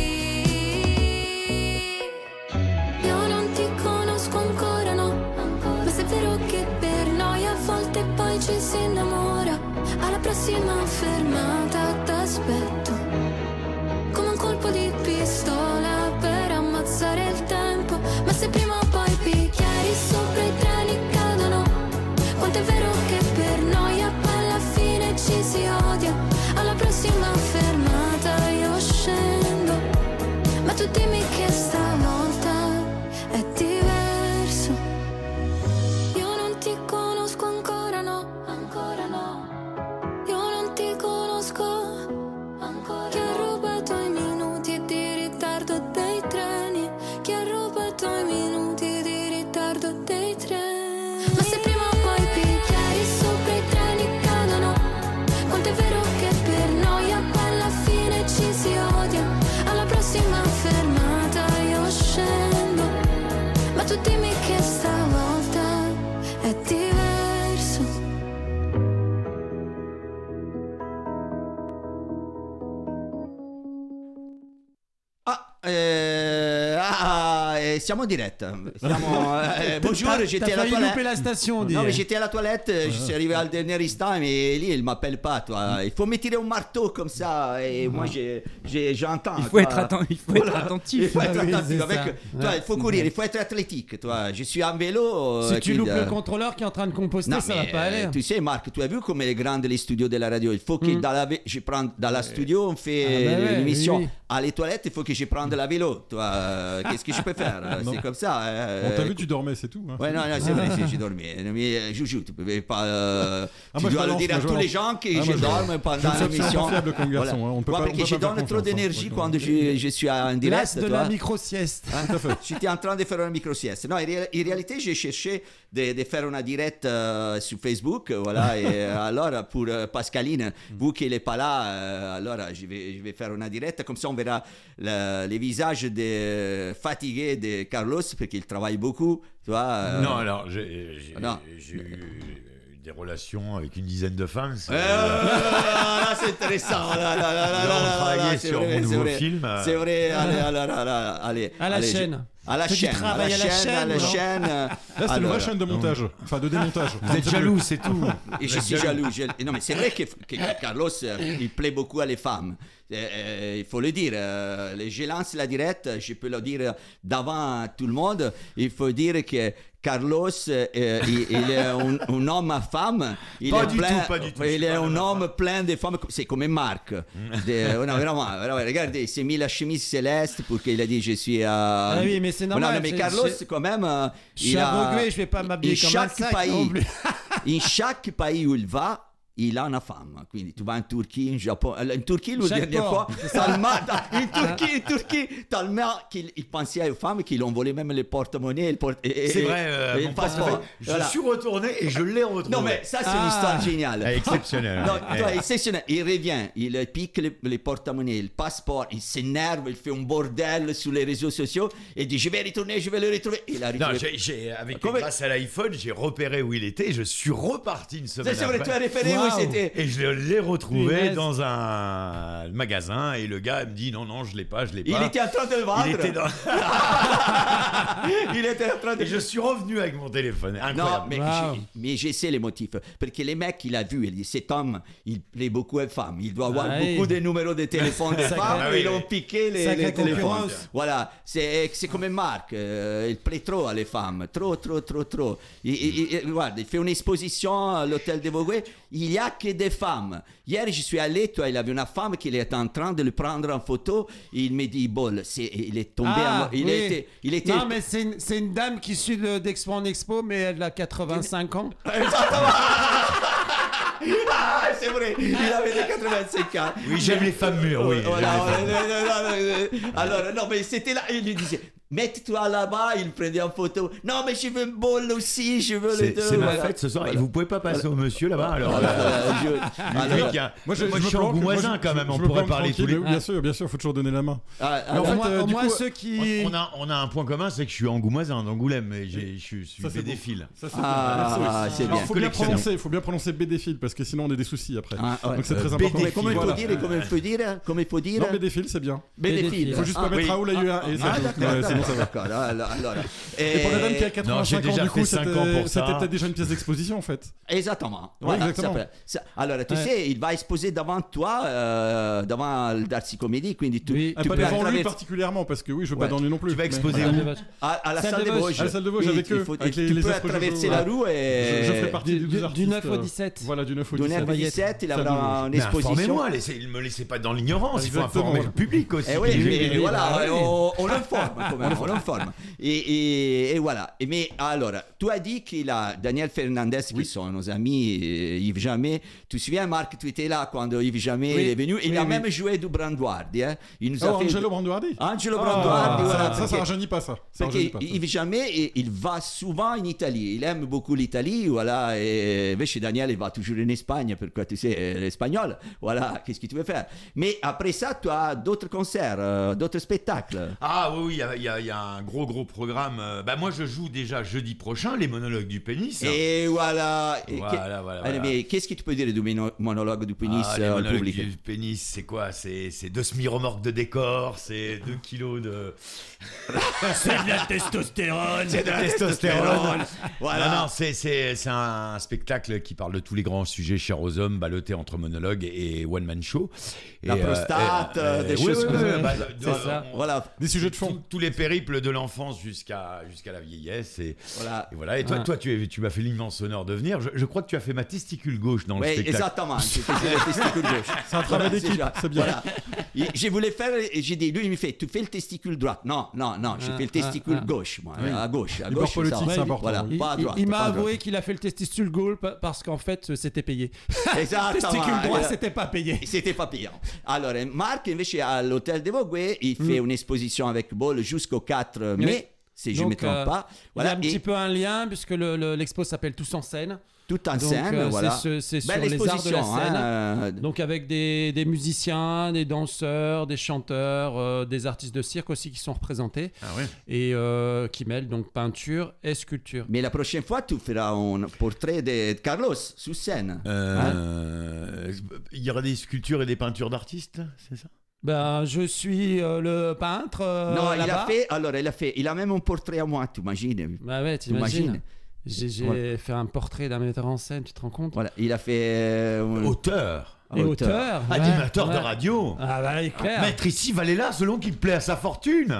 Io non ti conosco ancora, no, ma se è vero che per noi a volte poi ci si innamora, alla prossima fermata t'aspetto come un colpo di pistola per ammazzare il tempo. Ma se prima o poi picchiari sopra i treni cadono, quanto è vero che per noi alla fine ci si odia, alla prossima fermata io scendo, ma tu dimmi che stavolta è diverso. Io non ti conosco ancora, no, ancora no. Io non ti conosco ancora. Chi ha rubato i minuti di ritardo dei treni? Chi ha rubato i minuti di ritardo dei treni? Ma se prima o poi picchiari sopra i treni cadono, quanto è vero che per noi alla fine ci si odia, alla prossima fermata io scendo, ma tu dimmi che stavolta è diverso. Siamo in diretta. Bonjour, j'étais à la failli louper toilette. la station, Non, mais j'étais à la toilette, je suis arrivé à le dernier instant, mais lui, il m'appelle pas, toi. Il faut me tirer un marteau comme ça, et moi, j'entends. Il faut être attentif. Il faut être attentif c'est avec. ça. Toi, il faut courir, il faut être athlétique, toi. Je suis en vélo. Si tu qui- loupes le contrôleur qui est en train de composter, Non, ça mais, va pas aller. tu sais, Marc, tu as vu comme est grande les studios de la radio. Il faut que je prenne dans la studio, on fait Ah, bah ouais, l'émission oui. à les toilettes. Il faut que je prenne de la vélo. Toi, qu'est-ce que je peux faire? Non. C'est comme ça. On t'a vu, tu dormais, c'est tout. Hein. Ouais, non, c'est vrai, j'ai dormi. Mais Joujou, tu peux pas. Tu moi, je dois le balance, dire à moi, je tous les balance. gens que Ah, je moi, dorme pendant je suis l'émission. confiable comme garçon, hein. On peut Ouais, pas- parce on que peut je pas faire donne trop confiance, d'énergie hein. quand je suis en direct. L'as de la toi. micro-sieste. J'étais en train de faire une micro-sieste. Non, in réalité, j'ai cherché de faire une direct sur Facebook. Voilà, et alors, pour Pascaline, vous qui n'est pas là, alors je vais faire une direct. Comme ça, on verra les visages fatigués de Carlos, parce qu'il travaille beaucoup. Tu vois, Non, alors, j'ai Non. eu des relations avec une dizaine de femmes. là, c'est intéressant. On travaillait sur mon nouveau film. C'est vrai. Allez. À la chaîne. À la Tu chaîne. travailles à la chaîne, non Là, c'est une vraie chaîne de montage. Enfin, de démontage. Vous êtes jaloux, c'est tout. Et je suis jaloux. Non, mais c'est vrai que Carlos, il plaît beaucoup à les femmes. Il faut le dire. Je lance la direct, je peux le dire devant tout le monde. Il faut dire que Carlos, il est un homme à femme. Il Pas est du plein, tout, pas du tout. Il est un homme plein de femmes. C'est comme Marc. Non, vraiment, regardez, il s'est mis la chemise céleste pour qu'il a dit je suis à. Ah oui, mais c'est normal. Non, mais Carlos, quand même. Je suis aveuglé, je vais pas m'habiller comme un sac non plus. In chaque pays où il va, il a una femme. Quindi tu vas in Turchia, in Giappone. In Turchia, la Chaque dernière fois, port, in Turchie, tellement qu'il pensait aux femmes qu'ils ont volé même les porte-monnaies. C'est vrai, et mon le passeport. passeport. Je Voilà. suis retourné et je l'ai retrouvé. Non, mais ça, c'est une histoire géniale. Exceptionnel. Non, Ouais. toi, exceptionnel. Il revient, il pique les porte-monnaies, le passeport, il s'énerve, il fait un bordel sur les réseaux sociaux et dit je vais retourner, je vais le retrouver. Il a Non, retrouvé. grâce à l'iPhone, j'ai repéré où il était et je suis reparti une semaine C'est vrai, tu as après. référé où Wow. c'était. Et je l'ai retrouvé Punaise. dans un magasin et le gars me dit non, je l'ai pas. Il était en train de le vendre. Il était dans... Il était en train de. Et je suis revenu avec mon téléphone. Non, Incroyable. mais, Wow. mais je sais les motifs. Parce que les mecs, il a vu, il dit cet homme, il plaît beaucoup aux femmes. Il doit avoir Ah beaucoup oui. de numéros de téléphone des Sacré- femmes. Ah oui, Ils ont oui. piqué les Sacrée téléphones. concurrence. Voilà, c'est comme Marc. Il plaît trop à les femmes. Trop. Regarde, il fait une exposition à l'hôtel de Vaugué. Il n'y a que des femmes. Hier, je suis allé, toi, il avait une femme qui était en train de le prendre en photo. Il me dit, Bol, il est tombé Ah, il, oui. était. Non, mais c'est une dame qui suit d'Expo en Expo, mais elle a 85 ans. Ah, c'est vrai, il avait des 85 ans. Oui, j'aime les femmes mûres, oui. Voilà, alors, non, mais c'était là, il lui disait, Mets-toi là-bas, il prenait en photo. Non, mais je veux une boule aussi, je veux les deux. C'est ma fête ce soir. Et vous pouvez pas passer au monsieur là-bas alors. Moi, je suis en Angoumoisin quand même. On pourrait parler tous les deux. Bien sûr, il faut toujours donner la main. Au moins ceux qui. On a un point commun, c'est que je suis Angoumoisin d'Angoulême, mais je suis Bédéphile. C'est bien. Il faut bien prononcer Bédéphile parce que sinon on a des soucis après. Donc c'est très important. Comment il faut dire? Non, Bédéphile, c'est bien. Bédéphile. Il faut juste pas mettre Raoul AUA et sinon ça va. Alors. Et pour la dame qui a 85 ans, du coup, c'était peut-être déjà une pièce d'exposition en fait. Exactement. Exactement. Alors, tu sais, il va exposer devant toi, devant le Darcy Comedy, quindi tu pas peux devant lui particulièrement, parce que je veux pas dans lui non plus. Tu vas exposer où? À la salle des Vosges. À la salle de Vosges avec eux. Tu peux traverser la rue et... Je ferai partie des artistes. Du 9 au 17. Voilà, du 9 au 17. Du 9 au 17, il aura une exposition. Informez-moi, ne me laissez pas dans l'ignorance, il faut informer le public aussi. Oui, mais voilà, on l'informe quand même, on l'informe. Et voilà. Mais alors, tu as dit qu'il a Daniel Fernandez, qui sont nos amis, Yves Jamais. Tu te souviens, Marc, tu étais là quand Yves Jamais est venu. Il a même joué du Branduardi. Il nous a fait... Angelo Branduardi. Angelo Branduardi, voilà. Ça rajeunit pas ça. Yves Jamais, il va souvent en Italie. Il aime beaucoup l'Italie, voilà. Et chez Daniel, il va toujours en Espagne, pourquoi tu sais, l'espagnol. Voilà, qu'est-ce que tu veux faire? Mais après ça, tu as d'autres concerts, d'autres spectacles. Ah oui, il y a un gros programme. Moi, je joue déjà jeudi prochain les monologues du pénis. Et voilà. Voilà. Mais qu'est-ce que tu peux dire du monologue du pénis au public? Du pénis, c'est quoi? C'est 2 semi-remorques de décor, c'est 2 kilos de... C'est de la testostérone. C'est de la testostérone. Voilà. Non, c'est un spectacle qui parle de tous les grands sujets chers aux hommes, ballottés entre monologues et one-man show. La prostate, des choses comme ça. Voilà. Des sujets de fond. Tous les périples de l'enfance jusqu'à la vieillesse. Et voilà. Et toi, tu m'as fait l'immense honneur de venir. Je crois que tu as fait ma testicule gauche dans le spectacle. Exactement. C'était la testicule gauche. C'est un travail d'équipe, c'est bien. Voilà. Je voulais faire, et j'ai dit, lui, il me fait, tu fais le testicule droite. Non, je fais le testicule gauche, moi. À gauche. Les bords politiques, c'est important. Voilà, pas à droite. Il m'a avoué qu'il a fait le testicule gauche parce qu'en fait, c'était payé. Exactement. Testicule droit, c'était pas payé. C'était pas payé. Alors, Marc, invece, à l'hôtel de Vogue, il fait une exposition avec Ball jusqu'au 4 mai. Si je ne me trompe pas. Voilà. Il y a un petit peu un lien, puisque l'expo s'appelle Tous en scène. Tout en scène, voilà. C'est sur les arts de la scène. Donc avec des musiciens, des danseurs, des chanteurs, des artistes de cirque aussi qui sont représentés. Et qui mêlent donc peinture et sculpture. Mais la prochaine fois, tu feras un portrait de Carlos sous scène. Il y aura des sculptures et des peintures d'artistes, c'est ça? Je suis le peintre. Non, là-bas. il a même un portrait à moi, tu imagines? Bah ouais, t'imagines. J'ai fait un portrait d'un metteur en scène, tu te rends compte? Voilà, il a fait... Auteur. Animateur de radio. Ah bah il est clair. Maître ici, Valéla, selon qu'il plaît à sa fortune.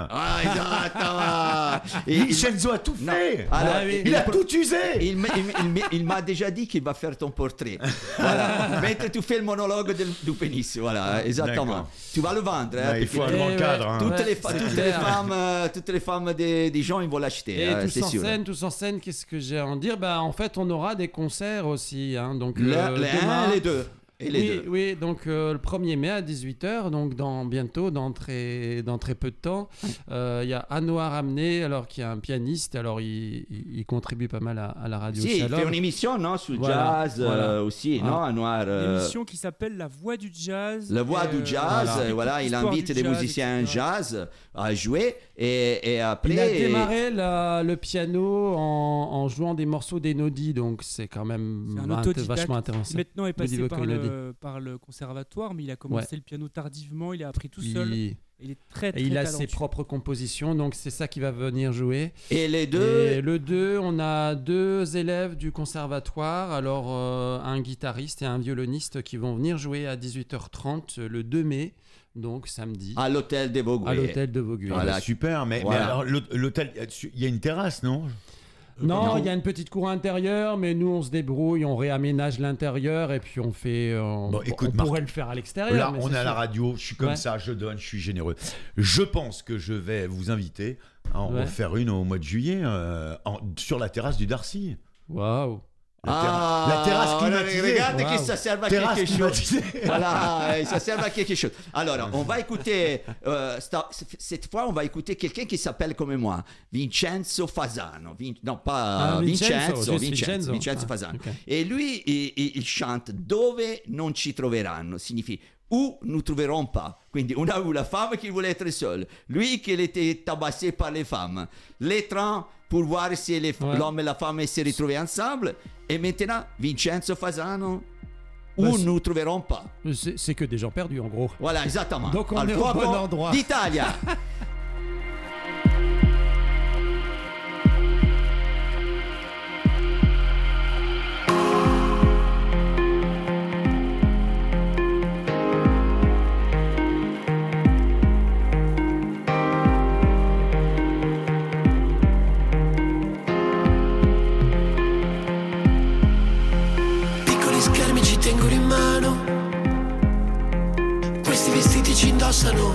Et Vincenzo a tout fait. Il a tout usé. Il m'a déjà dit qu'il va faire ton portrait. Voilà. Mentre tu fais le monologue du pénis. Voilà, exactement. D'accord. Tu vas le vendre. Il faut un grand cadre. Toutes les femmes des gens, ils vont l'acheter. Et tous en scène, qu'est-ce que j'ai à en dire? En fait, on aura des concerts aussi. Donc, les deux. Oui, donc le 1er mai à 18h, donc bientôt, dans très peu de temps, il y a Anouar Amné, alors qui est un pianiste, alors il contribue pas mal à la radio. Si, il fait une émission, non, sur jazz aussi, non, Anouar. Une émission qui s'appelle La Voix du Jazz. La Voix du Jazz, il invite des musiciens jazz à jouer et après... Il a démarré le piano en jouant des morceaux d'Enodi, donc c'est quand même vachement intéressant. Maintenant est passé par le conservatoire, mais il a commencé le piano tardivement, il a appris tout seul. Il est très il a talentueux. ses propres compositions, donc c'est ça qui va venir jouer. Et le 2, on a 2 élèves du conservatoire, alors un guitariste et un violoniste qui vont venir jouer à 18h30 le 2 mai, donc samedi. À l'hôtel de Vogue. Voilà, super, mais alors l'hôtel, il y a une terrasse, non? Non, il y a une petite cour intérieure, mais nous on se débrouille, on réaménage l'intérieur et puis on fait. Écoute, on pourrait le faire à l'extérieur. Là, on est à la radio, je suis comme ça, je donne, je suis généreux. Je pense que je vais vous inviter à en refaire une au mois de juillet sur la terrasse du Darcy. Waouh! La terrasse climatisée. Regardez que ça sert à quelque chose. Voilà, ça sert à quelque chose. Alors, on va écouter, cette fois, on va écouter quelqu'un qui s'appelle comme moi, Vincenzo Fasano. Non, pas Vincenzo Fasano. Okay. Et lui, il chante Dove non ci troveranno, signifie où nous trouverons pas. Quindi on a eu la femme qui voulait être seule, lui qui était tabassé par les femmes, les trains pour voir si l'homme et la femme se retrouvaient ensemble, et maintenant Vincenzo Fasano, où nous trouverons pas. C'est que des gens perdus en gros. Voilà, exactement. Donc on est au bon endroit. D'Italia. Ci indossano,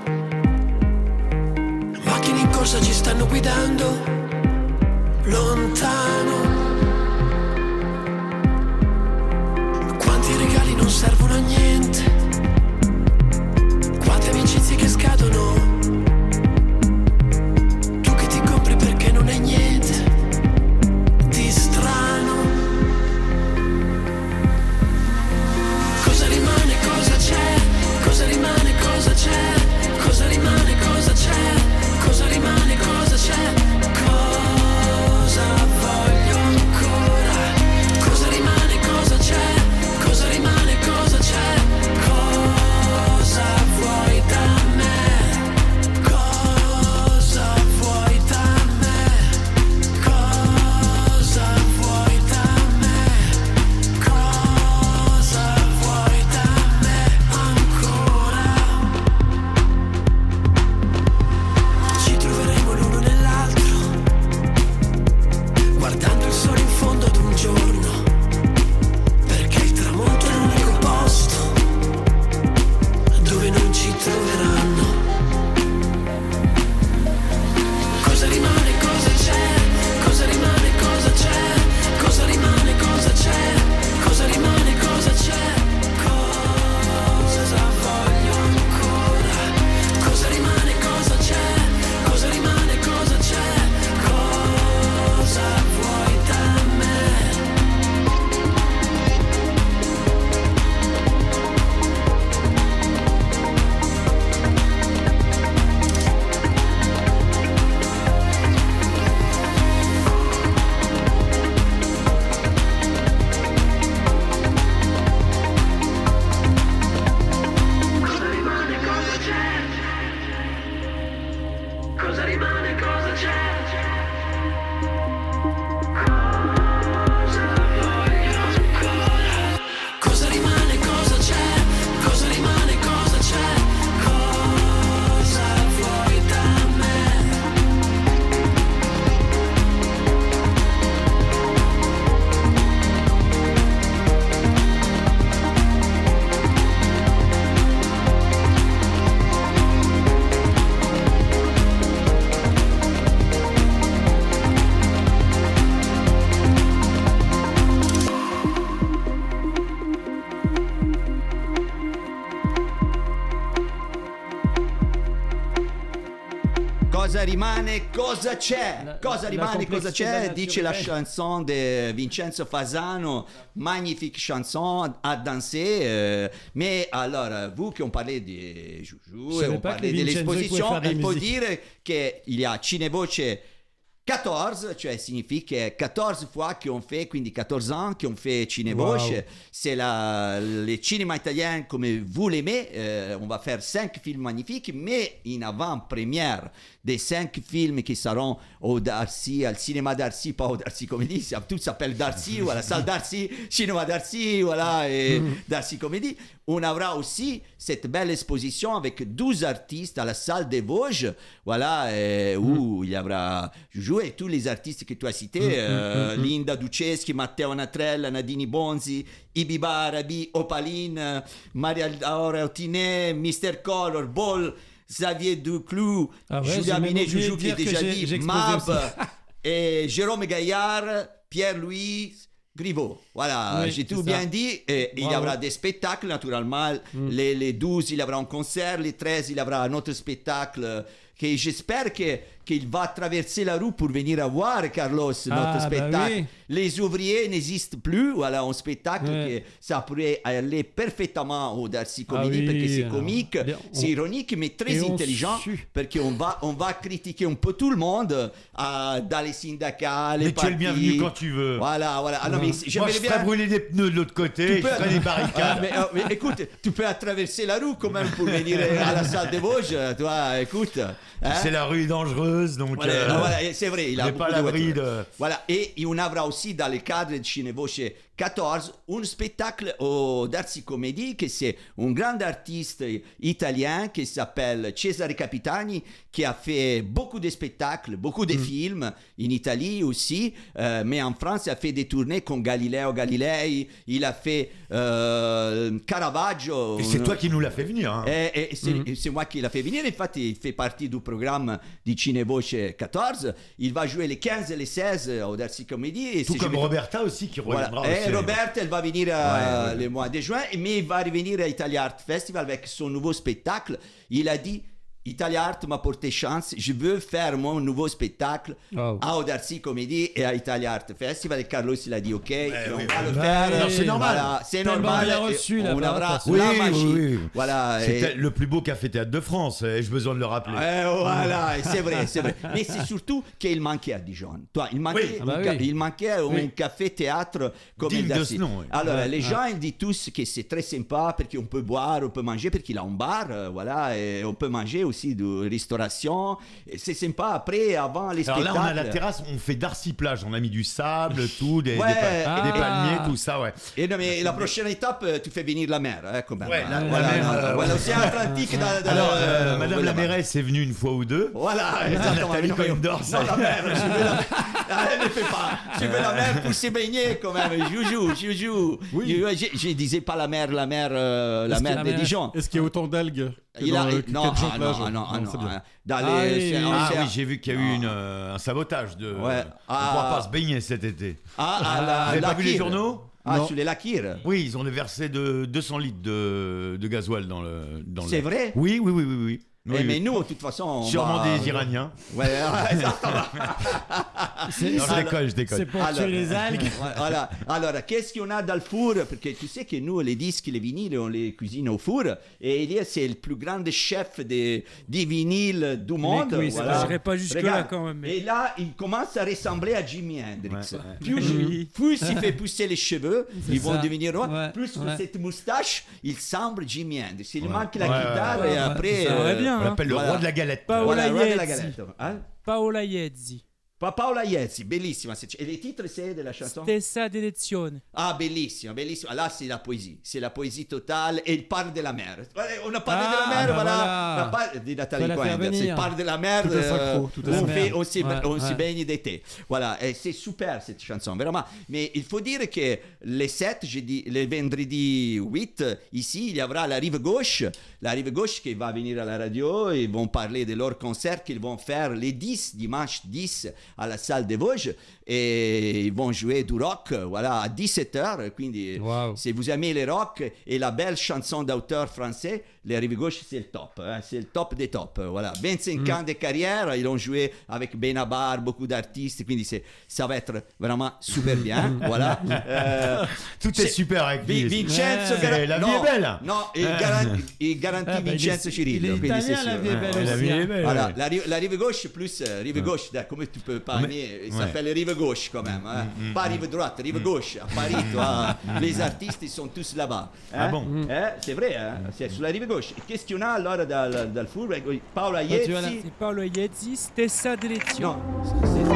macchine in corsa ci stanno guidando lontano. Quanti regali non servono a niente, quante amicizie che scadono, tu che ti compri perché non hai niente di strano. Cosa rimane, cosa c'è? Cosa rimane, cosa c'è? Cosa rimane, cosa c'è? Cosa rimane, cosa c'è? Cosa voglio ancora? Cosa rimane, cosa c'è? Cosa rimane, cosa c'è? Cosa vuoi da me? Cosa vuoi da me? Cosa vuoi da me? Cosa vuoi da me ancora? Ci troveremo l'uno nell'altro, guardando il sole in fondo ad un giorno, perché il tramonto è l'unico posto dove non ci troveranno. Cosa rimane, cosa c'è? Cosa rimane, cosa c'è? Cosa rimane, cosa c'è? Cosa rimane, cosa c'è? Cosa voglio ancora? Cosa rimane, cosa c'è? Cosa rimane, cosa c'è? Cosa vuoi da me? Cosa rimane, cosa c'è? Cosa rimane, cosa c'è? Cosa voglio ancora? Cosa rimane, cosa c'è? Cosa rimane, cosa c'è? Cosa vuoi da me? Cosa rimane, cosa c'è? Cosa rimane, cosa c'è? Dice la naturelle. chanson de Vincenzo Fasano, magnifique chanson à danser. Mais alors, vous qui ont parlé de Joujou Je et savais on pas que parlait de Vincenzo, il pouvait l'exposition, faire de la il faut musique. dire qu'il y a Cinevoce 14, cioè significa 14 fois qu'on fait, quindi 14 ans qu'on fait Cinevoce. Wow. C'est le cinéma italien comme vous l'aimez. On va faire 5 films magnifiques, mais en avant-première des 5 films qui seront au Darcy, al cinéma Darcy, pas au Darcy Comédie, tout s'appelle Darcy, ou à la salle Darcy, cinéma Darcy, voilà, et Darcy Comédie. On aura aussi cette belle exposition avec 12 artistes à la salle des Vosges, voilà, où il y aura Joujou et tous les artistes que tu as cités, Linda Duceschi, Matteo Natrella, Nadini Bonzi, Ibi Barabi, Opaline, Maria Laura Otiné, Mr. Color, Ball, Xavier Duclou, Ah ouais, Julia j'ai même Minet, oublié Joujou de qui est dire que déjà j'ai dit, exposé Mab, aussi. et Jérôme Gaillard, Pierre-Louis, Griveaux, voilà, j'ai tout bien dit. Et il y aura des spectacles, naturellement. Les 12, il y aura un concert. Les 13, il y aura un autre spectacle. Que j'espère qu'il va traverser la rue pour venir voir Carlos, notre spectacle. Oui. Les ouvriers n'existent plus. Voilà, un spectacle que ça pourrait aller parfaitement au Darcy Comedy parce que c'est comique, c'est ironique, mais très intelligent. Parce qu'on va critiquer un peu tout le monde dans les syndicats, les partis. Mais tu es le bienvenu quand tu veux. Voilà. Ah, non, mais moi, je ferais brûler des pneus de l'autre côté, je ferais des barricades. mais écoute, tu peux traverser la rue quand même pour venir à la salle des Vosges. Toi, écoute. Hein? C'est la rue dangereuse, donc voilà, c'est vrai, il a pas l'abri de... Voilà, et on aura aussi dans le cadre de Cinevoce 14 un spectacle au Darcy Comedy que c'est un grand artiste italien qui s'appelle Cesare Capitani qui a fait beaucoup de spectacles, beaucoup de films en Italie aussi, mais en France il a fait des tournées con Galileo Galilei, il a fait Caravaggio. Et c'est toi qui nous l'as fait venir. Hein. Et c'est moi qui l'a fait venir, infatti il fait partie du programme di Cinevoce 14, il va jouer les 15 et les 16 au Darcy Comedy. Et tout comme Roberta aussi qui reviendra. Voilà. Et Roberta, elle va venir le mois de juin, mais il va revenir à Italia Art Festival avec son nouveau spectacle. Il a dit Italia Art m'a porté chance, je veux faire mon nouveau spectacle à Darcy Comedy et à Italia Art Festival. Et Carlos il a dit ok, on va le faire. Non, c'est normal. Voilà, c'est normal. On l'a reçu on aura oui, la magie. Oui. Voilà. C'était le plus beau café-théâtre de France, ai-je besoin de le rappeler. Voilà, c'est vrai. Mais c'est surtout qu'il manquait à Dijon. Toi, il manquait un café-théâtre comme digne Darcy. de ce nom. Alors, les gens ils disent tous que c'est très sympa parce qu'on peut boire, on peut manger, parce qu'il a un bar, voilà, et on peut manger aussi de restauration. Et c'est sympa après, avant les spectacles. Alors là, on a la terrasse, on fait Darcy Plage, on a mis du sable, tout, des palmiers, tout ça, ouais. Et non, mais la prochaine étape, tu fais venir la mer, quand même. Ouais, voilà, l'océan Atlantique. Alors, Madame la mairesse est venue une fois ou deux. Voilà, exactement. Nathalie Cohen-D'Or, non, la mer, elle ne fait pas. Je veux la mer pour se baigner, quand même. Joujou. Oui. Je disais pas la mer de Dijon. Est-ce qu'il y a autant d'algues? Non, oui, j'ai vu qu'il y a eu un sabotage de. On ne pourra pas se baigner cet été. Vous n'avez pas vu les journaux? Sur les Lakirs. Oui, ils ont versé 200 litres de gasoil dans le. C'est vrai? Oui. Mais nous, de toute façon. Sûrement des Iraniens. Ouais, exactement. Je déconne. C'est pour tuer les algues. Voilà. Alors, qu'est-ce qu'on a dans le four? Parce que tu sais que nous, les disques, les vinyles, on les cuisine au four. Et Elias, c'est le plus grand chef des vinyles du monde. Oui, voilà. Je n'irai pas jusque-là quand même. Et là, il commence à ressembler à Jimi Hendrix. Plus il fait pousser les cheveux, ils vont devenir rois. Plus cette moustache, il semble Jimi Hendrix. Il manque la guitare et après. Ça va bien. On l'appelle le roi de la galette. Paola Iezzi. Paola Iezzi, bellissima. E les titres, c'est de la chanson? Stessa direzione. Ah, bellissimo. Là, c'est la poésie. C'est la poésie totale. Et il parle de la mer. On a parlé de la mer, voilà. On parle de Nathalie Cohen. Il parle de la mer. On se baigne d'été. Voilà. Et c'est super, cette chanson, vraiment. Mais il faut dire que les 7, j'ai dit, le vendredi 8, ici, il y aura la Rive Gauche. La Rive Gauche qui va venir à la radio. Ils vont parler de leur concert qu'ils vont faire les 10, dimanche 10, à la salle des Vosges, et ils vont jouer du rock, voilà, à 17h. Quindi, si vous aimez le rock et la belle chanson d'auteur français, les Rive Gauche, c'est le top, c'est le top des tops. Voilà, 25 ans de carrière, ils ont joué avec Benabar, beaucoup d'artistes, quindi ça va être vraiment super bien. Voilà. Tout est super avec Vincenzo. La vie est belle. Non, il garantit Vincenzo Cirillo. Il est italien, la vie est belle. La vie est belle. Voilà, la Rive Gauche plus Rive Gauche, comme tu peux pas amener, il s'appelle Rive Gauche quand même, pas Rive Droite, Rive Gauche. À Paris, toi, les artistes ils sont tous là-bas. Ah bon? C'est vrai, c'est sur la Rive Gauche. Qu'est-ce qu'on a alors dans le four? Paola Iezzi. C'est Paola Iezzi, Stessa direzione. No,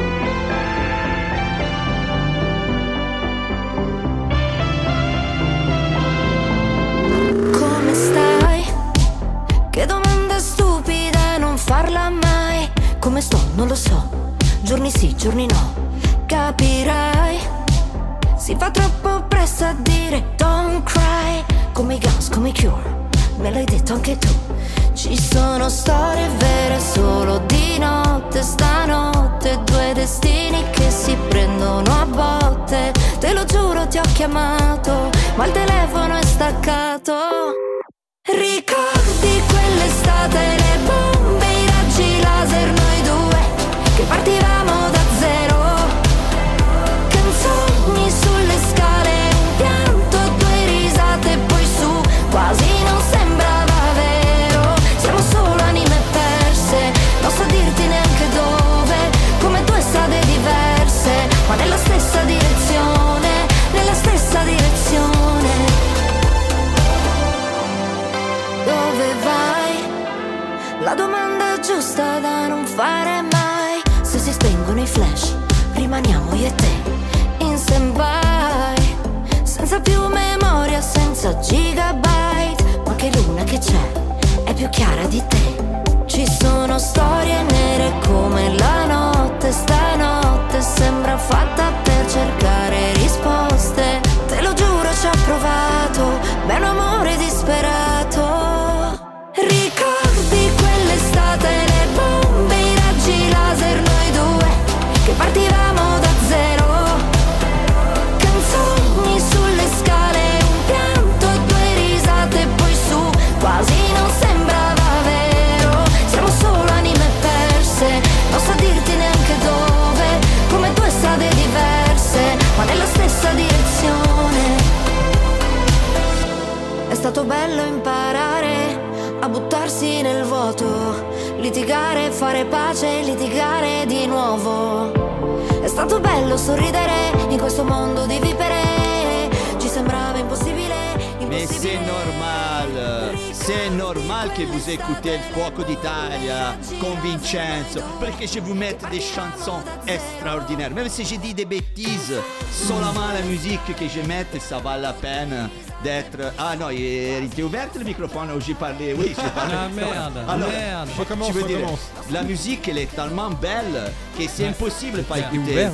Come stai? Che domanda stupida, non farla mai. Come sto? Non lo so. Giorni sì, giorni no. Capirai. Si fa troppo presto a dire don't cry. Come i Guns, come i Cure. Me l'hai detto anche tu. Ci sono storie vere solo di notte, stanotte due destini che si prendono a botte. Te lo giuro ti ho chiamato, ma il telefono è staccato. Ricordi quell'estate, le bombe, i raggi laser, noi due che partivamo da zero. Canzoni sulle scale, un pianto, due risate, poi su, quasi non sembrava vero. Siamo solo anime perse, non so dirti neanche dove, come due strade diverse, ma nella stessa direzione, nella stessa direzione. Dove vai? La domanda giusta da non fare mai. Se si spengono i flash, rimaniamo io e te in stand-by, senza più memoria, senza gigabyte, ma che luna che c'è è più chiara di te. Ci sono storie nere come la notte, stanotte sembra fatta per cercare risposte. Te lo giuro ci ho provato, ma è un amore disperato. Ricordi quell'estate, le bombe, i raggi laser, noi due che partivamo da zero. Canzoni sulle scale, un pianto, due risate, poi su, quasi non sembrava vero. Siamo solo anime perse, non so dirti neanche dove, come due strade diverse, ma nella stessa direzione. È stato bello imparare a buttarsi nel vuoto, litigare, fare pace, litigare di nuovo. È stato bello sorridere in questo mondo di vipere, ci sembrava impossibile, Mais impossibile. c'est normal que vous écoutez le Fuoco d'Italia con Vincenzo, perché je vous mette des chansons extraordinaires. Même si je dis des bêtises, seulement la musique que je mette, ça vaut la peine d'être... Ah non, il était ouvert le microphone où j'ai parlé. Oui, j'ai parlé. Ah merde, Alors, merde. je veux dire, la musique, elle est tellement belle que c'est impossible de pas écouter.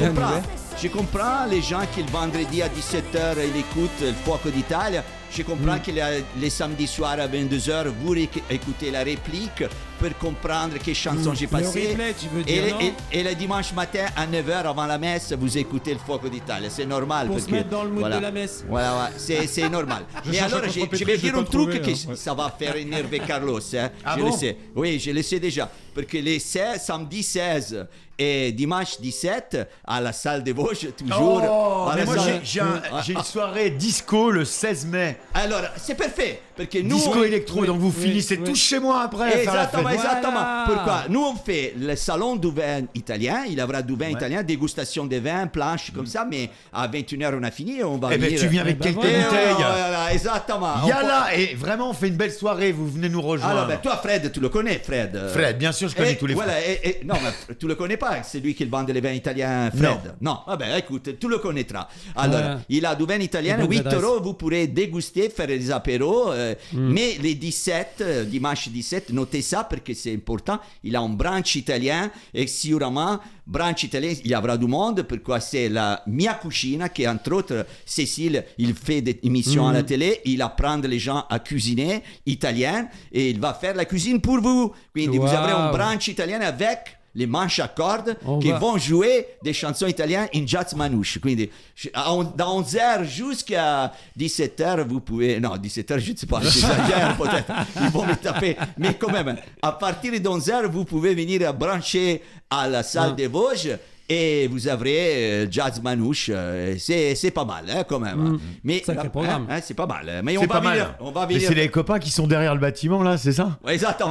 Je comprends les gens qui le vendredi à 17h ils écoutent le Fuoco d'Italia. Je comprends que les samedis soirs à 22h vous écoutez la réplique pour comprendre quelle chanson j'ai passé. Le replay, tu veux dire, non? Et le dimanche matin à 9h avant la messe vous écoutez le Fuoco d'Italia. C'est normal. Pour parce se que, mettre dans le mood voilà. de la messe. Voilà, c'est normal. Mais alors je vais dire un truc que ça va faire énerver Carlos. Hein. Je le sais. Oui, je le sais déjà. Parce que les 16, samedi 16 et dimanche 17 à la salle des Vosges, toujours. Oh, mais moi j'ai une soirée disco le 16 mai. Alors, c'est parfait. Parce que nous, disco électro, donc vous finissez tous chez moi après. Exactement, exactement. Voilà. Pourquoi? Nous, on fait le salon du vin italien. Il y aura du vin italien, dégustation des vins, planches comme ça. Mais à 21h, on a fini. On va venir. Ben, tu viens avec quelques Et bouteilles. voilà, exactement. Yalla, et vraiment, on fait une belle soirée. Vous venez nous rejoindre. Alors, ben, toi, Fred, tu le connais, Fred. Fred, bien sûr, je connais tous les voilà, Fred. non, mais tu le connais pas. C'est lui qui vend les vins italiens, Fred. Non. Ah ben, écoute, tu le connaîtras. Alors, il a du vin italien. 8 €, vous pourrez déguster, faire des apéros. Mais les 17, dimanche 17, notez ça parce que c'est important. Il a un brunch italien et sûrement, brunch italien, il y aura du monde. Pourquoi? C'est la Mia Cucina qui, entre autres, Cécile, il fait des émissions à la télé. Il apprend les gens à cuisiner italien et il va faire la cuisine pour vous. Quindi, vous aurez un brunch italien avec les manches à cordes qui vont jouer des chansons italiennes in jazz manouche. Quindi, dans 11h jusqu'à 17h, vous pouvez... Non, 17h, je ne sais pas, j'exagère peut-être. Ils vont me taper. Mais quand même, à partir de 11h, vous pouvez venir brancher à la salle des Vosges et vous aurez jazz manouche. C'est pas mal, hein, quand même. Mais sacré programme. C'est pas mal. Mais C'est pas mal. Mais c'est les copains qui sont derrière le bâtiment, là, c'est ça? Ouais, exactement.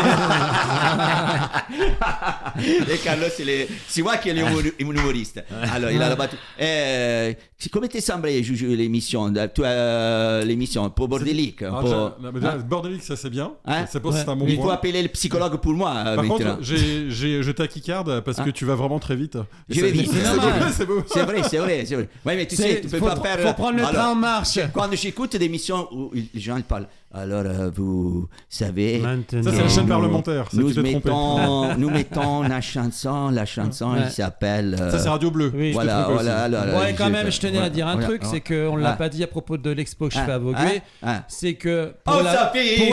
Et Carlos, c'est moi qui est l'humoriste. Alors, il a la battue. Come ti sembra l'émission? L'émission, un peu bordélique. Bordélique, ça c'est bien. Hein? C'est un bon Il point. faut appeler le psychologue pour moi. Par contre, je t'acquicarde parce que tu vas vraiment très vite. Je vais vite. C'est vrai. Ouais, mais tu sais, tu peux pas faire. Faut prendre le train en marche. Quand j'écoute des émissions où les gens ils parlent Alors, vous savez... Maintenant, ça, c'est la chaîne parlementaire. Nous mettons la chanson, il s'appelle... Ça, c'est Radio Bleu. Oui, voilà, ouais, quand même, je tenais à dire un truc, c'est qu'on ne l'a pas dit à propos de l'expo que je fais à Vogué, c'est que pour la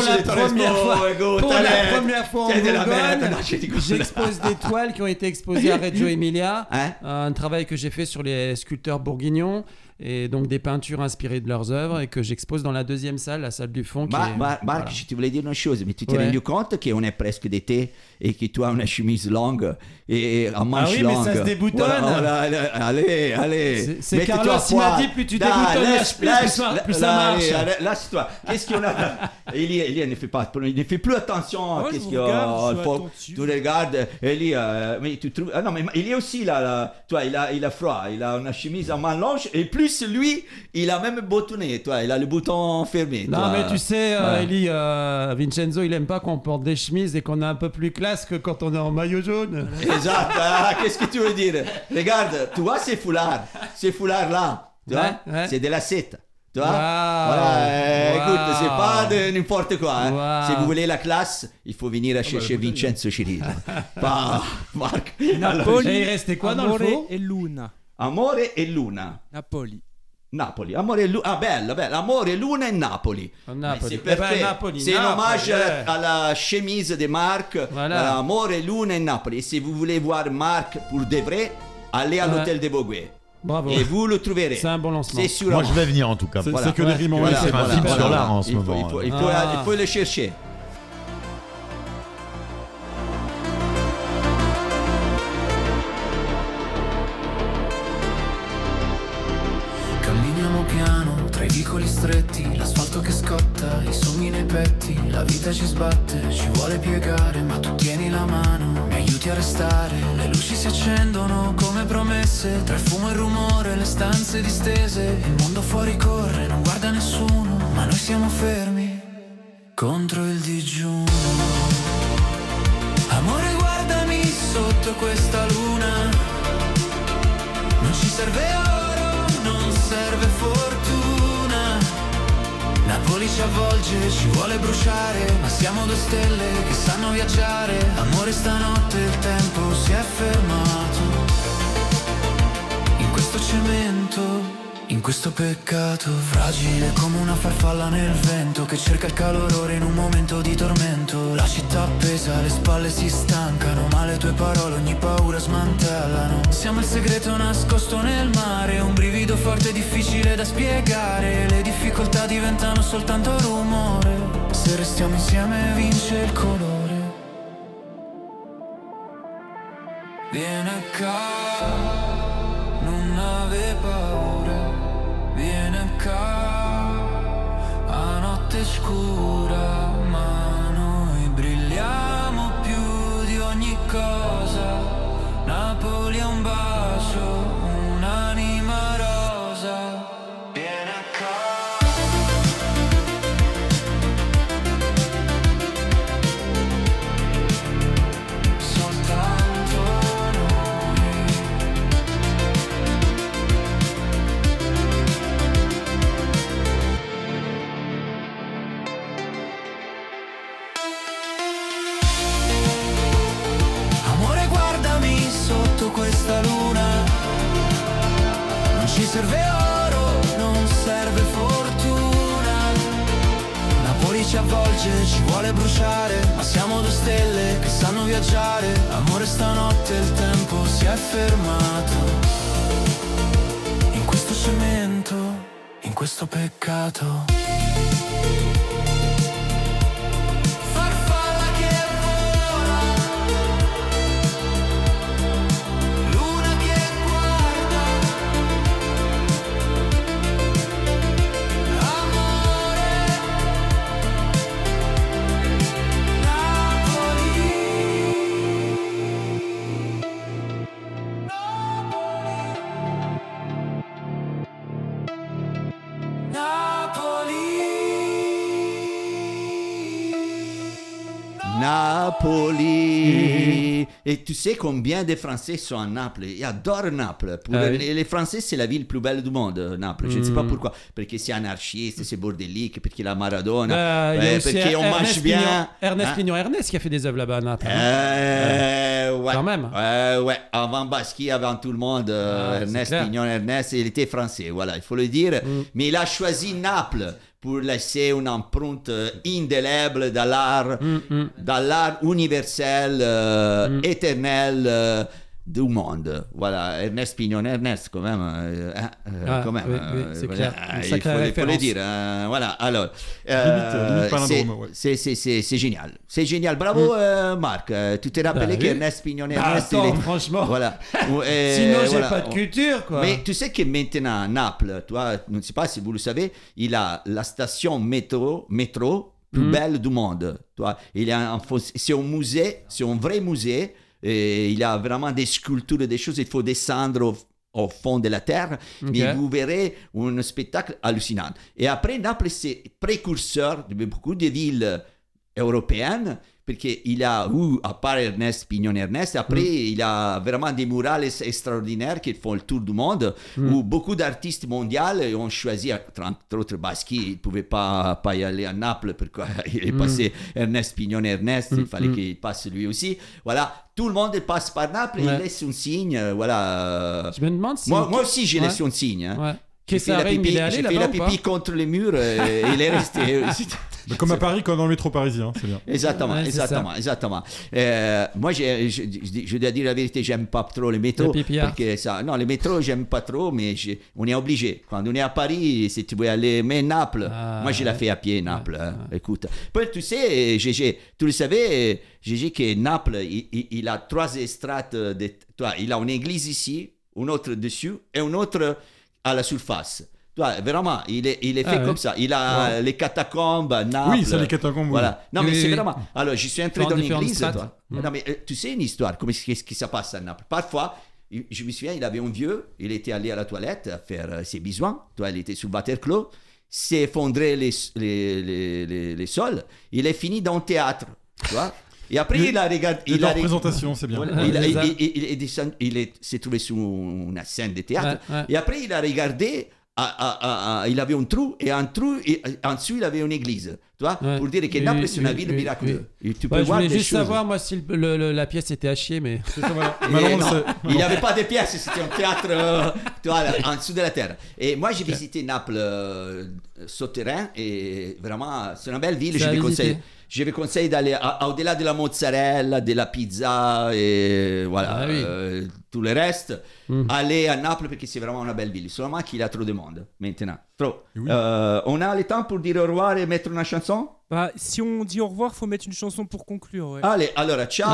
première fois en Bourgogne, j'expose des toiles qui ont été exposées à Reggio Emilia, un travail que j'ai fait sur les sculpteurs bourguignons, et donc des peintures inspirées de leurs œuvres et que j'expose dans la deuxième salle, la salle du fond. Marc, je te voulais dire une chose, mais tu t'es rendu compte qu'on est presque d'été et que tu as une chemise longue et en manche longue. Ah oui, mais ça se déboutonne. Allez. C'est Carlos qui m'a dit, plus tu déboutonnes, plus ça marche. Lâche-toi. Qu'est-ce qu'on a? Il ne fait plus attention. Qu'est-ce qu'il y a? Tu regardes, Eli, mais tu trouves... non, mais il est aussi là. Toi, il a froid. Il a une chemise en manche longue et plus lui, il a même boutonné, toi, il a le bouton fermé. Non, mais tu sais, Eli, Vincenzo, il aime pas qu'on porte des chemises et qu'on est un peu plus classe que quand on est en maillot jaune. Exact. Qu'est-ce que tu veux dire? Regarde, tu vois ces foulards là, tu vois, c'est de la cède. Tu vois? Écoute, c'est pas de n'importe quoi. Si vous voulez la classe, il faut venir à chercher Vincenzo Cirillo. Pas Marc. Napoli, et il restait quoi dans le fond? e Luna. Amore e Luna. Napoli. Amore e Luna. Bella. Amore, Luna e Napoli. C'est parfait. C'est un hommage à la chemise de Marc. Voilà. Amore, Luna et Napoli. Et si vous voulez voir Marc pour de vrai, allez à l'hôtel de Vogué. Bravo. Et vous le trouverez. C'est un bon lancement. C'est sûr. Moi, je vais venir en tout cas. C'est que des rimes en C'est un film sur l'art en ce moment. Il faut le chercher. Camminiamo piano tra i vicoli stretti, l'asfalto che scotta, i sogni nei petti, la vita ci sbatte, ci vuole piegare, ma tu tieni la mano, mi aiuti a restare, le luci si accendono come promesse, tra il fumo e il rumore, le stanze distese, il mondo fuori corre, non guarda nessuno, ma noi siamo fermi contro il digiuno. Amore, guardami sotto questa luna, non ci serve oro, non serve fortuna. Napoli ci avvolge, ci vuole bruciare, ma siamo due stelle che sanno viaggiare. Amore, stanotte il tempo si è fermato in questo cemento, in questo peccato fragile come una farfalla nel vento che cerca il calore in un momento di tormento. La città pesa, le spalle si stancano, ma le tue parole ogni paura smantellano. Siamo il segreto nascosto nel mare, un brivido forte e difficile da spiegare. Le difficoltà diventano soltanto rumore, se restiamo insieme vince il colore. Viene qua, non ave paura, viene qua, a notte scura, ma noi brilliamo più di ogni cosa. Napoli è un bacio, un'anima rosa, viene qua. Soltanto noi. Amore, guardami sotto questa luna, non ci serve oro, non serve fortuna. Napoli ci avvolge, ci vuole bruciare, ma siamo due stelle che sanno viaggiare. Amore, stanotte il tempo si è fermato in questo cemento, in questo peccato. Farfalla che vola, luna che guarda, amore, Napoli. Et tu sais combien de Français sont à Naples. Ils adorent Naples. Les Français, c'est la ville plus belle du monde, Naples. Je ne sais pas pourquoi. Parce que c'est anarchiste, c'est bordélique, parce qu'il a Maradona, parce qu'on mange bien. Ernest Pignon Ernest qui a fait des œuvres là-bas à Naples. Ouais. Quand même. Ouais. Avant Basquiat, avant tout le monde, Ernest Pignon Ernest, il était français, voilà, il faut le dire. Mais il a choisi Naples pour laisser une empreinte indélébile dans l'art universel, éternel du monde. Voilà, Ernest Pignon Ernest, quand même. C'est clair. Il faut le dire. Voilà, alors. C'est génial. C'est génial. Bravo, Marc. Tu t'es rappelé qu'Ernest Pignon Ernest. Franchement. Voilà. Sinon, j'ai pas de culture, quoi. Mais tu sais que maintenant, à Naples, toi, je ne sais pas si vous le savez, il a la station métro plus belle du monde. Toi, c'est un musée, c'est un vrai musée. Et il y a vraiment des sculptures, des choses, il faut descendre au fond de la terre, mais vous verrez un spectacle hallucinant. Et après, Naples, c'est précurseur de beaucoup de villes européennes, parce qu'il a eu, à part Ernest Pignon Ernest, après, il a vraiment des murales extraordinaires qui font le tour du monde, où beaucoup d'artistes mondiaux ont choisi, entre autres Basquiat, il ne pouvait pas y aller à Naples, pourquoi il est passé Ernest Pignon Ernest, il fallait qu'il passe lui aussi. Voilà, tout le monde passe par Naples, il laisse un signe, voilà. Je me demande si... Moi aussi, j'ai laissé un signe. Hein. J'ai fait la pipi contre les murs et il est resté. Comme à Paris, comme dans le métro parisien, c'est bien. Exactement. Moi, je dois dire la vérité, j'aime pas trop les métros. Non, les métros, j'aime pas trop, mais on est obligé. Quand on est à Paris, si tu veux aller, mais Naples, moi, je l'ai fait à pied, Naples. Écoute. Puis, tu sais, Gégé, tu le savais, Gégé, que Naples, il a 3 strates. Il a une église ici, une autre dessus et une autre à la surface. Vraiment, il est fait comme ça. Il a les catacombes à Naples. Oui, c'est les catacombes. Voilà. Non, mais c'est vraiment. Alors, je suis entré dans l'église. Non, mais tu sais une histoire, qu'est-ce qui se passe à Naples. Parfois, je me souviens, il avait un vieux, il était allé à la toilette à faire ses besoins. Il était sous le water-clos, s'est effondré les sols. Il est fini dans le théâtre. Tu vois. Et après, il a regardé. La représentation, c'est bien. Il s'est trouvé sur une scène de théâtre. Et après, il a regardé. Il avait un trou, et en dessous, il avait une église. Tu vois, pour dire que Naples, c'est une ville miraculeuse. Tu peux voir je voulais juste savoir, moi, si la pièce était à chier, mais. Il n'y avait pas de pièces, c'était un théâtre en dessous de la terre. Et moi, j'ai visité Naples souterrain, et vraiment, c'est une belle ville, je vous conseille d'aller au-delà de la mozzarella, de la pizza et voilà, tout le reste. Aller à Naples parce que c'est vraiment une belle ville. Seulement qu'il y a trop de monde maintenant. Trop. On a le temps pour dire au revoir et mettre une chanson? Si on dit au revoir, il faut mettre une chanson pour conclure. Ouais. Allez, alors ciao.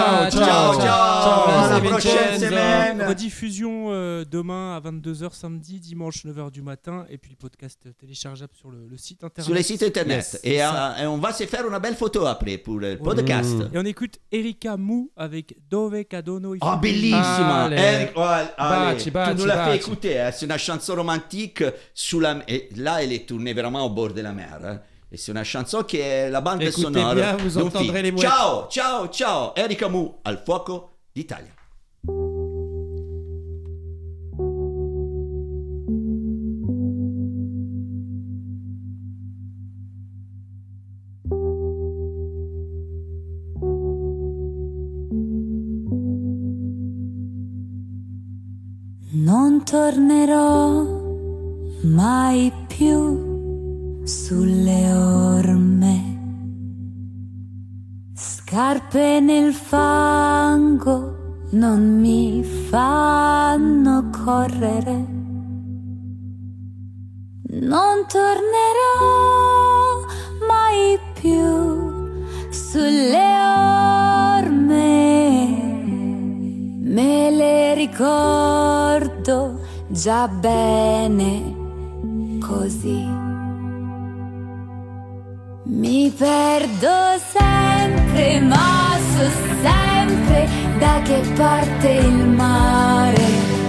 À la prochaine semaine. Rediffusion demain à 22h samedi, dimanche 9h du matin, et puis le podcast téléchargeable sur le site internet. Sur le site internet. Yes, et on va se faire une belle photo après pour le podcast. Et on écoute Erika Mou avec Dove Cadono. Bellissima. Baci, tu nous l'as fait écouter. C'est une chanson romantique et là, elle est tournée vraiment au bord de la mer. Et c'est une chanson qui est la bande sonore. Bien, vous entendrez les mouettes. Ciao. Erika Mou al fuoco d'Italia. Non tornerò mai più sulle orme, scarpe nel fango non mi fanno correre. Non tornerò mai più sulle orme, me le ricordo già bene così. Mi perdo sempre, ma so sempre da che parte il mare.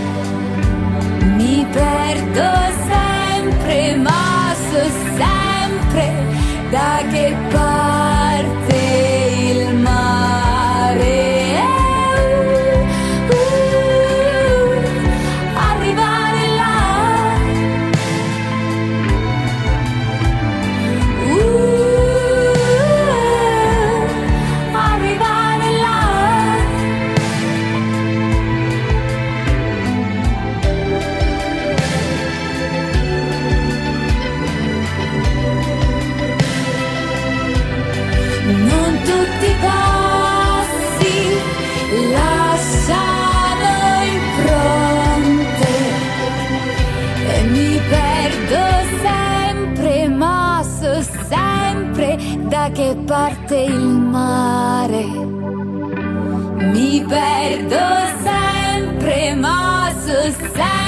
Mi perdo sempre, ma so sempre da che parte il mare. da che parte il mare. Mi perdo sempre, ma so sempre